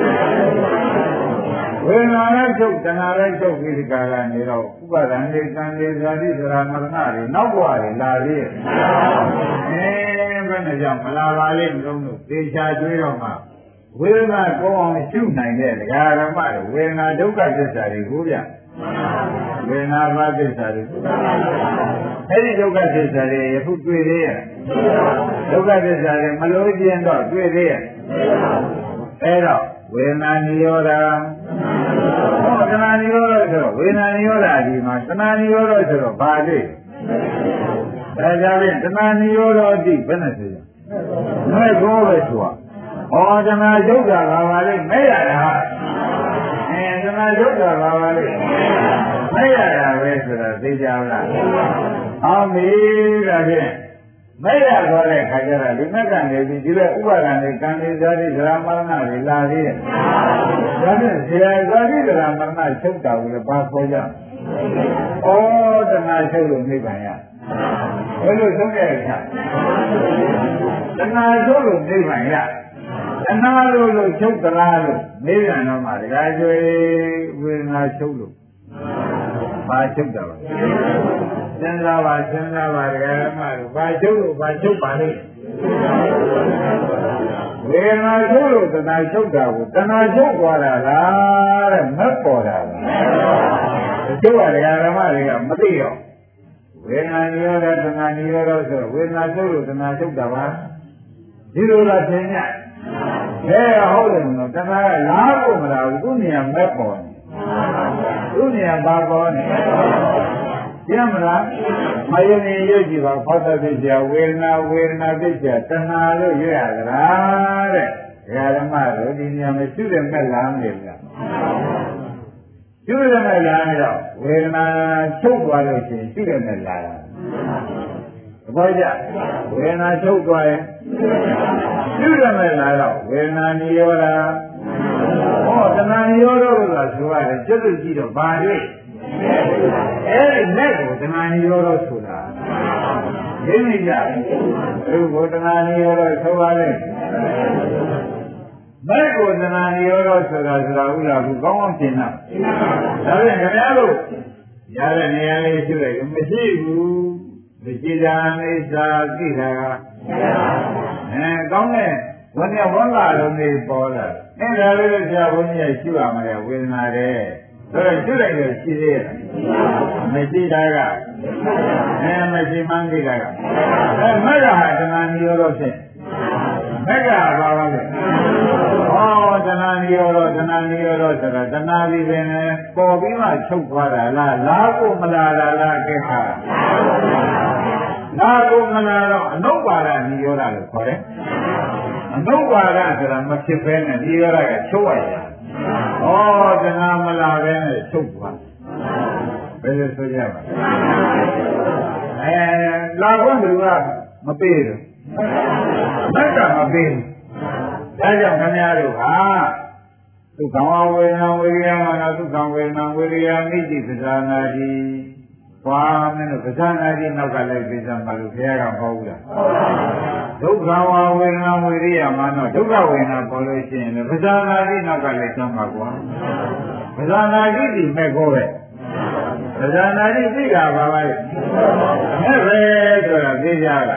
ဝေဒနာလည်းချုပ်တဏှာလည်းချုပ်ပြီးဒီကာလနေတော့ဥပါဒံလေးကံလေးဇာတိသရမရဏတွေနောက်ဘဝတွေလာသေးရဲ့ဘယ်နဲ့ကြောင့်မလာပါလဲမလို့သေချာတွေးတော့မှဝေဒနာကိုအောင်ရှုနိုင်တဲ့ဒကာဓမ္မတွေဝေဒနာဒုက္ခသစ္စာတွေကိုဗျဝေဒနာဘာသစ္စာတွေအဲ့ဒီဒုက္ခသစ္စာတွေယခုတွေ့သေးရဲ့ဒုက္ခသစ္စာတွေမလို့ခြင်းတော့တွေ့သေးရဲ့အဲ့တော့ဝေဒနာနိရောဓသနာနိရောဓဆိုတော့ဝေဒနာနိရောဓဒီမှာသနာနိရောဓဆိုတော့ဘာတွေ့ဒါကြောင့်သနာနိရောဓတိဘယ်နဲ့ဆိုရမဲ့ကောပဲဆိုတာဩသနာယုတ်တာပါပါလေမဲ့ရတာသနာယုတ်တာပါပါလေမဲ့ရတာပဲဆိုတာသိကြလားအော်မေးဒါဖြင့်မဲ့ရသွားတဲ့ခါကျတော့ဒီမက်ကနေပြီးဒီလိုဥပါဒံနဲ့ကံလေးဇာတိသရမရဏတွေလာသေးတယ်ဒါဖြင့်ဇာတိသရမရဏချုပ်တာကိုလည်းပါခေါ်ကြဩသနာချုပ်လို့နိဗ္ဗာန်ရဘယ်လိုဆုံးတဲ့အခါသနာချုပ်လို့နိဗ္ဗာန်ရတဏှာလို့ချုပ်သလားလို့မေးပြန်တော့မှဒကာကျွေဝေဒနာချုပ်လို့ဘာချုပ်တာပါစဉ်းစားပါဒကာဓမ္မတို့ဘာချုပ်လို့ဘာချုပ်ပါလိမ့်ဝေဒနာချုပ်လို့တဏှာချုပ်တာကိုတဏှာချုပ်သွားတာလားတဲ့မက်ပေါ်တာလားချုပ်ရဒကာဓမ္မတွေကမသိတော့ဝေဒနာနိရောဓတဏှာနိရောဓဆိုဝေဒနာချုပ်လို့တဏှာချုပ်တာပါဒီလိုလားသင်ညဟုတ်တယ်နော်တခါလားဖို့မလားဘူးသူ့နေရာမက်ပေါ်နေသူ့နေရာဘာပေါ်နေရှင်းမလားမယုံရင်ရုပ်ကြည့်ပါဖောက်တဲ့ပြဝေဒနာပြတဏှာလို့ရွရသလားတဲ့ဓမ္မတို့ဒီနေရာမှာရှုတယ်မဲ့လားမလဲဗျာရှုတယ်မဲ့လားတော့ဝေဒနာချုပ်သွားလို့ရှိရင်ရှုတယ်မဲ့လားသဘောကျဝေဒနာချုပ်သွားရင်ရှုတယ်မဲ့လားတော့ဝေဒနာနိရောဓဟောတဏှာနိရောဓဆိုတာဆိုရတယ်ကျွတ်ကြည့်တော့ဘာလဲအဲ့ဒီလက်ကိုတဏှာနိရောဓဆိုတာသိနေကြဘူးဘုဒ္ဓနာနိရောဓဆိုပါလေမဲ့ကိုတဏှာနိရောဓဆိုတာဥလားဘူးကောင်းကောင်းရှင်းတာဒါဖြင့်ခင်ဗျားတို့ရတဲ့နေရာလေးရှိလိုက်မရှိဘူးမရှိတာအိသာသိတာကောင်းတဲ့ဝဏ္ဏဝန္တာလုံးလေးပေါ်လာအဲ့ဒါလေးဆရာဘုန်းကြီးရှုရမယ်ဝေဒနာတဲ့ဆိုတော့ရှုလိုက်လို့ရှိသေးရဲ့မရှိတာကမရှိမှန်းသိတာကမက္ခဟာတဏှာနိရောဓဖြစ်မက္ခဟာဘာပါလဲဟောတဏှာနိရောဓဆိုတာတဏှာပြီးပင်ပေါ်ပြီးမှချုပ်သွားတာလားကိုမလာလားကိစ္စလားကိုမလာတော့အနုပါဒနိရောဓလို့ခေါ်တယ်အနုပါဒဆိုတာမဖြစ်ဘဲနဲ့နိရောဓကချုပ်ရတာဩတဏှာမလာပဲနဲ့ချုပ်သွားဘယ်လိုဆိုကြပါလာခွင့်သူကမပေးဘူးမက်ကမပေးဘူးဒါကြောင့်ခင်ဗျားတို့ဟာသုခဝဝေဒနာဝေရိယမနာသုခဝေဒနာဝေရိယမိတိပဇာနာတိွားမင်းတို့ပဇာနာတိနောက်ကလိုက်ပြေးစမ်းပါလို့ဘုရားကဟောဘူးလားဒုက္ခဝဝေဒနာဝေရိယမနာဒုက္ခဝေဒနာပေါ်လို့ရှိရင်ပဇာနာတိနောက်ကလိုက်စမ်းပါကွာပဇာနာတိဒီမဲ့ကိုပဲပဇာနာတိသိတာပါပါလေအဲ့ပဲဆိုတာသိကြတာ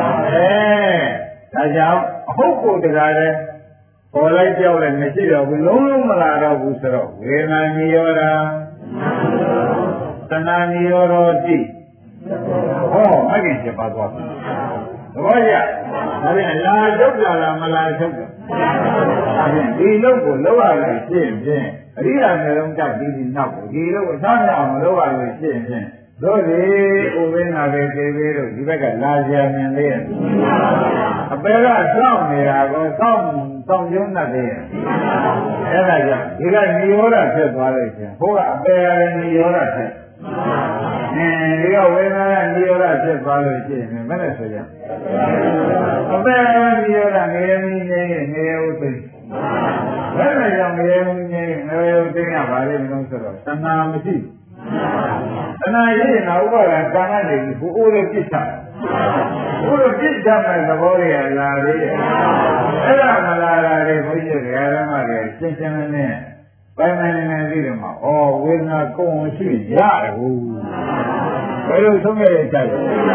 ဒါကြောင့်အဟုတ်ကိုတရားလဲပေါ်လိုက်ကြောက်လည်းမရှိတော့ဘူးလုံးလုံးမလာတော့ဘူးဆိုတော့ဝေဒနာနိရောဓတဏှာနိရောဓတိဟောအကျင့်7ပါးသွားပြီသဘောကျဒါပြန်လာချုပ်တာလားမလာချုပ်တာဒါပြန်ဒီလုံးကိုလောက်ရလို့ရှင်းဖြင့်အရိယာမျိုးလုံးတက်ပြီးနောက်ဒီလုံးအစားမြောက်အောင်လောက်ရလို့ရှင်းဖြင့်တို့ဒီဥပင်းနာပဲသေသေးတို့ဒီဘက်ကလာကြမြင်သေးရဲ့အပေကစောင့်နေတာကိုစောင့်ကျုံးတတ်သေးရဲ့အဲ့ဒါကြောင့်ဒီကနိရောဓဖြစ်သွားလို့ရှင်ဟိုကအပေရယ်နိရောဓဖြစ်ဒီကဝေဒနာနိရောဓဖြစ်သွားလို့ရှိရင်ဘယ်နဲ့ဆိုကြအပေရယ်နိရောဓငရေမင်းကြီးငရေဥသိဘယ်နဲ့ကြောင့်ငရေမင်းကြီးငရေဥသိရပါလိမ့်မလို့ဆိုတော့သနာမရှိတဏှာရှိရင်ဥပါဒံကာဏနေဘူးဘိုးလိုပြစ်ချဘိုးလိုပြစ်ချမဲ့သဘောတွေကလာသေးတယ်အဲ့ဒါမလာတာတွေဘုန်းကြီးတွေကဓမ္မတွေရှင်းရှင်းလင်းလင်းပိုင်းပိုင်းနေသိတယ်မှာဩဝေဒနာကိုယ်ရှိရတယ်ဟုတ်ဘယ်လိုဆုံးရတဲ့ကြိုက်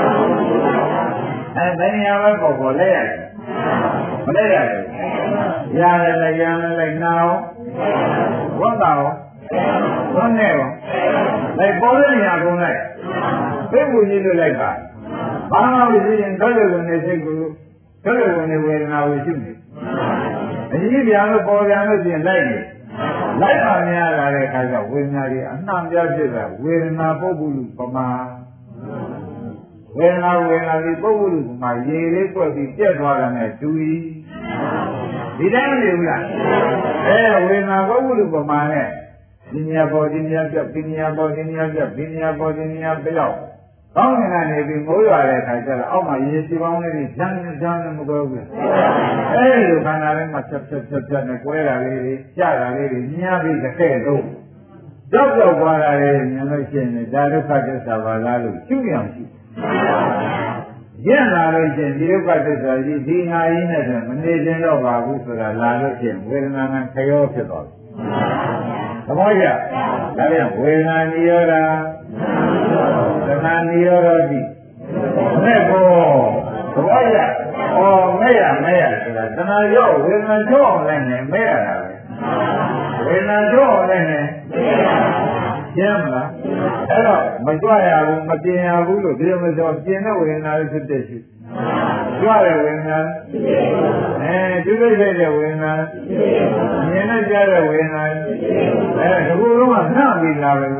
ဘယ်နေရာမှာပေါ်လဲရတယ်မလဲရတယ်ရတယ်လိုက်နာအောင်ဝတ်တာအောင်ဘုန်းနဲ့ရောလိုက်ပေါ်တဲ့နေရာကုန်လိုက်သိဖို့ကြီးလို့လိုက်ပါဘာမှမရှိရင်ဒုက္ခဝင်နေစိတ်ကိုဒုက္ခဝင်နေဝေဒနာကိုရှိနေအကြီးပြန်လို့ပေါ်ပြန်လို့ပြင်လိုက်နေလိုက်ပါများလာတဲ့အခါကျဝေဒနာတွေအနှံ့ပြဖြစ်တာဝေဒနာပုဂ္ဂုလပမာဝေဒနာဒီပုဂ္ဂုလပမာရေလေးကွက်ပြီးပြက်သွားတယ်နဲ့တူဤဒီတိုင်းနေဘူးလားဝေဒနာပုဂ္ဂုလပမာနဲ့ဒီနေရာပေါ်ဒီနေရာပြဒီနေရာပေါ်ဒီနေရာပြဒီနေရာပေါ်ဒီနေရာပြောက်ကောင်းနေတာနေပြီးမိုးရွာတဲ့အခါကျတော့အောက်မှာရေစီပေါင်းလေးတွေဂျမ်းနဲ့မကွဲဘူးအဲဒီလိုခန္ဓာလေးမှာဖြတ်နဲ့ကွဲတာလေးတွေကြတာလေးတွေညားပြီးတစ်ခဲ့တော့ကြောက်သွားတာလေးမြင်လို့ရှိရင်ဒါဒုက္ခသစ္စာပါလားလို့ရှုရအောင်ရှိရင့်လာလို့ရှိရင်ဒီဒုက္ခသစ္စာကြီးဒီငါကြီးနဲ့ဆိုမနေခြင်းတော့ပါဘူးဆိုတာလာလို့ရှိရင်ဝေဒနာနဲ့ခရောဖြစ်သွားတယ်သဘောကျဒါပြန်ဝေဒနာနိရောဓတဏှာနိရောဓတိမဲ့ဘောသဘောကျမဲ့ရဆိုတာတဏှာရောဝေဒနာကြောအောင်လည်းနဲ့မဲ့ရတာပဲဝေဒနာကြောအောင်လည်းနဲ့ရှင်းမလားအဲ့တော့မကြွရဘူးမပြင်ရဘူးလို့ဒီလိုမဆိုပြင်တဲ့ဝေဒနာလေးဖြစ်တဲ့ရှိကြွတဲ့ဝေဒနာဒုက္ခတဲ့ဝေဒနာမြင်နဲ့ကြားတဲ့ဝေဒနာတကူလုံးကနှံ့ပြီးလာပဲဘူးလား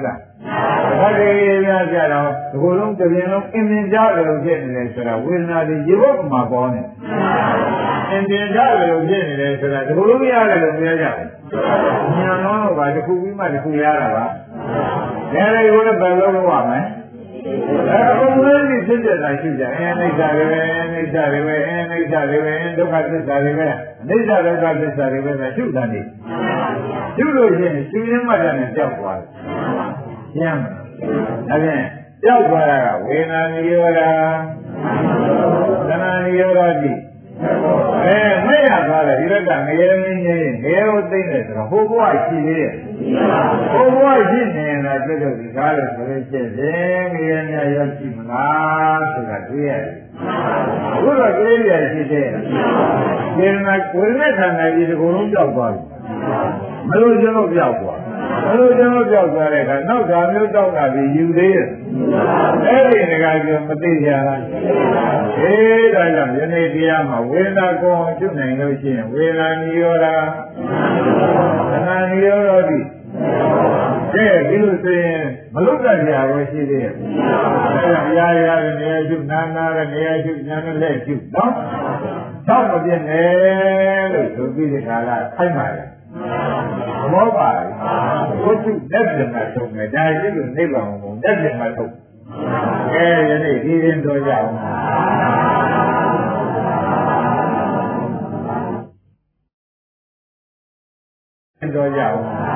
ဒါတွေများကြတော့ဒီလိုလုံးတစ်ပြင်လုံးအင်းမြင်ကြတယ်လို့ဖြစ်နေတယ်ဆိုတာဝေဒနာတွေရေဘုတ်မှာပေါ်နေအင်းမြင်ကြတယ်လို့ဖြစ်နေတယ်ဆိုတာဒီလိုလုံးရတယ်လို့ပြောကြတယ်ဉာဏ်လုံးတော့ဗာတစ်ခုပြီးမှတစ်ခုရတာပါဒါတွေကိုလည်းဘယ်လိုလုပ်ရမလဲအခုလည်းဒီဖြစ်တဲ့တိုင်းရှိကြအနိစ္စတွေပဲအနိစ္စတွေပဲအနိစ္စတွေပဲဒုက္ခသစ္စာတွေပဲအနိစ္စဒုက္ခသစ္စာတွေပဲရှုတာနေရှုလို့ရှိရင်ရှုရင်းမှတ်တယ်နဲ့ကြောက်သွားတယ်ကျမ်းဒါဖြင့်ကြောက်သွားတာကဝေဒနာနိရောဓသနာနိရောဓတိမဲ့ရသွားတယ်ဒီဘက်ကငရေမင်းကြီးငရေကိုသိမ့်တယ်ဆိုတော့ဟိုဘဝရှိသေးရဲ့ဟိုဘဝရှိနေရင်လည်းပြတ်တော့ဒီကားလို့ဆိုရင်ဖြစ်တယ်ငရေများရောက်ရှိမလားဆိုတာတွေ့ရတယ်အခုတော့ကိရိယာရှိသေးတယ်ဝေဒနာခန္ဓာကြီးဒီကုလုံးကြောက်သွားပြီမလို့ကျွန်တော်ကြောက်သွားဘယ်လိုကျွန်တော်ကြောက်သွားတဲ့အခါနောက်ဓာမျိုးတောက်တာပြီးယူသေးရဲ့အဲ့ဒီငါပြောမသိကြလားအေးဒါကြောင့်ယနေ့တရားမှာဝေဒနာကိုကျွတ်နိုင်လို့ရှိရင်ဝေဒနာနိရောဓသနာနိရောဓတိကဲဒီလိုဆိုရင်မလုတ်တတ်ကြရရှိသေးရဲ့အဲ့ဒါရာရာတဲ့နေရာကျွတ်နာနာတဲ့နေရာကျွတ်ညာနဲ့လက်ကျွတ်နော်တော့မပြည့်နဲ့လို့ဆိုပြီးဒီခါလာခိုင်းပါလေမောပါဘုသူလက်ပြမှာထုတ်မယ်ဒါကြီးကိုနိဗ္ဗာန်ကိုလက်ပြမှာထုတ်ကဲယနေ့ဒီရင်တော်ကြအောင်တော်ကြအောင်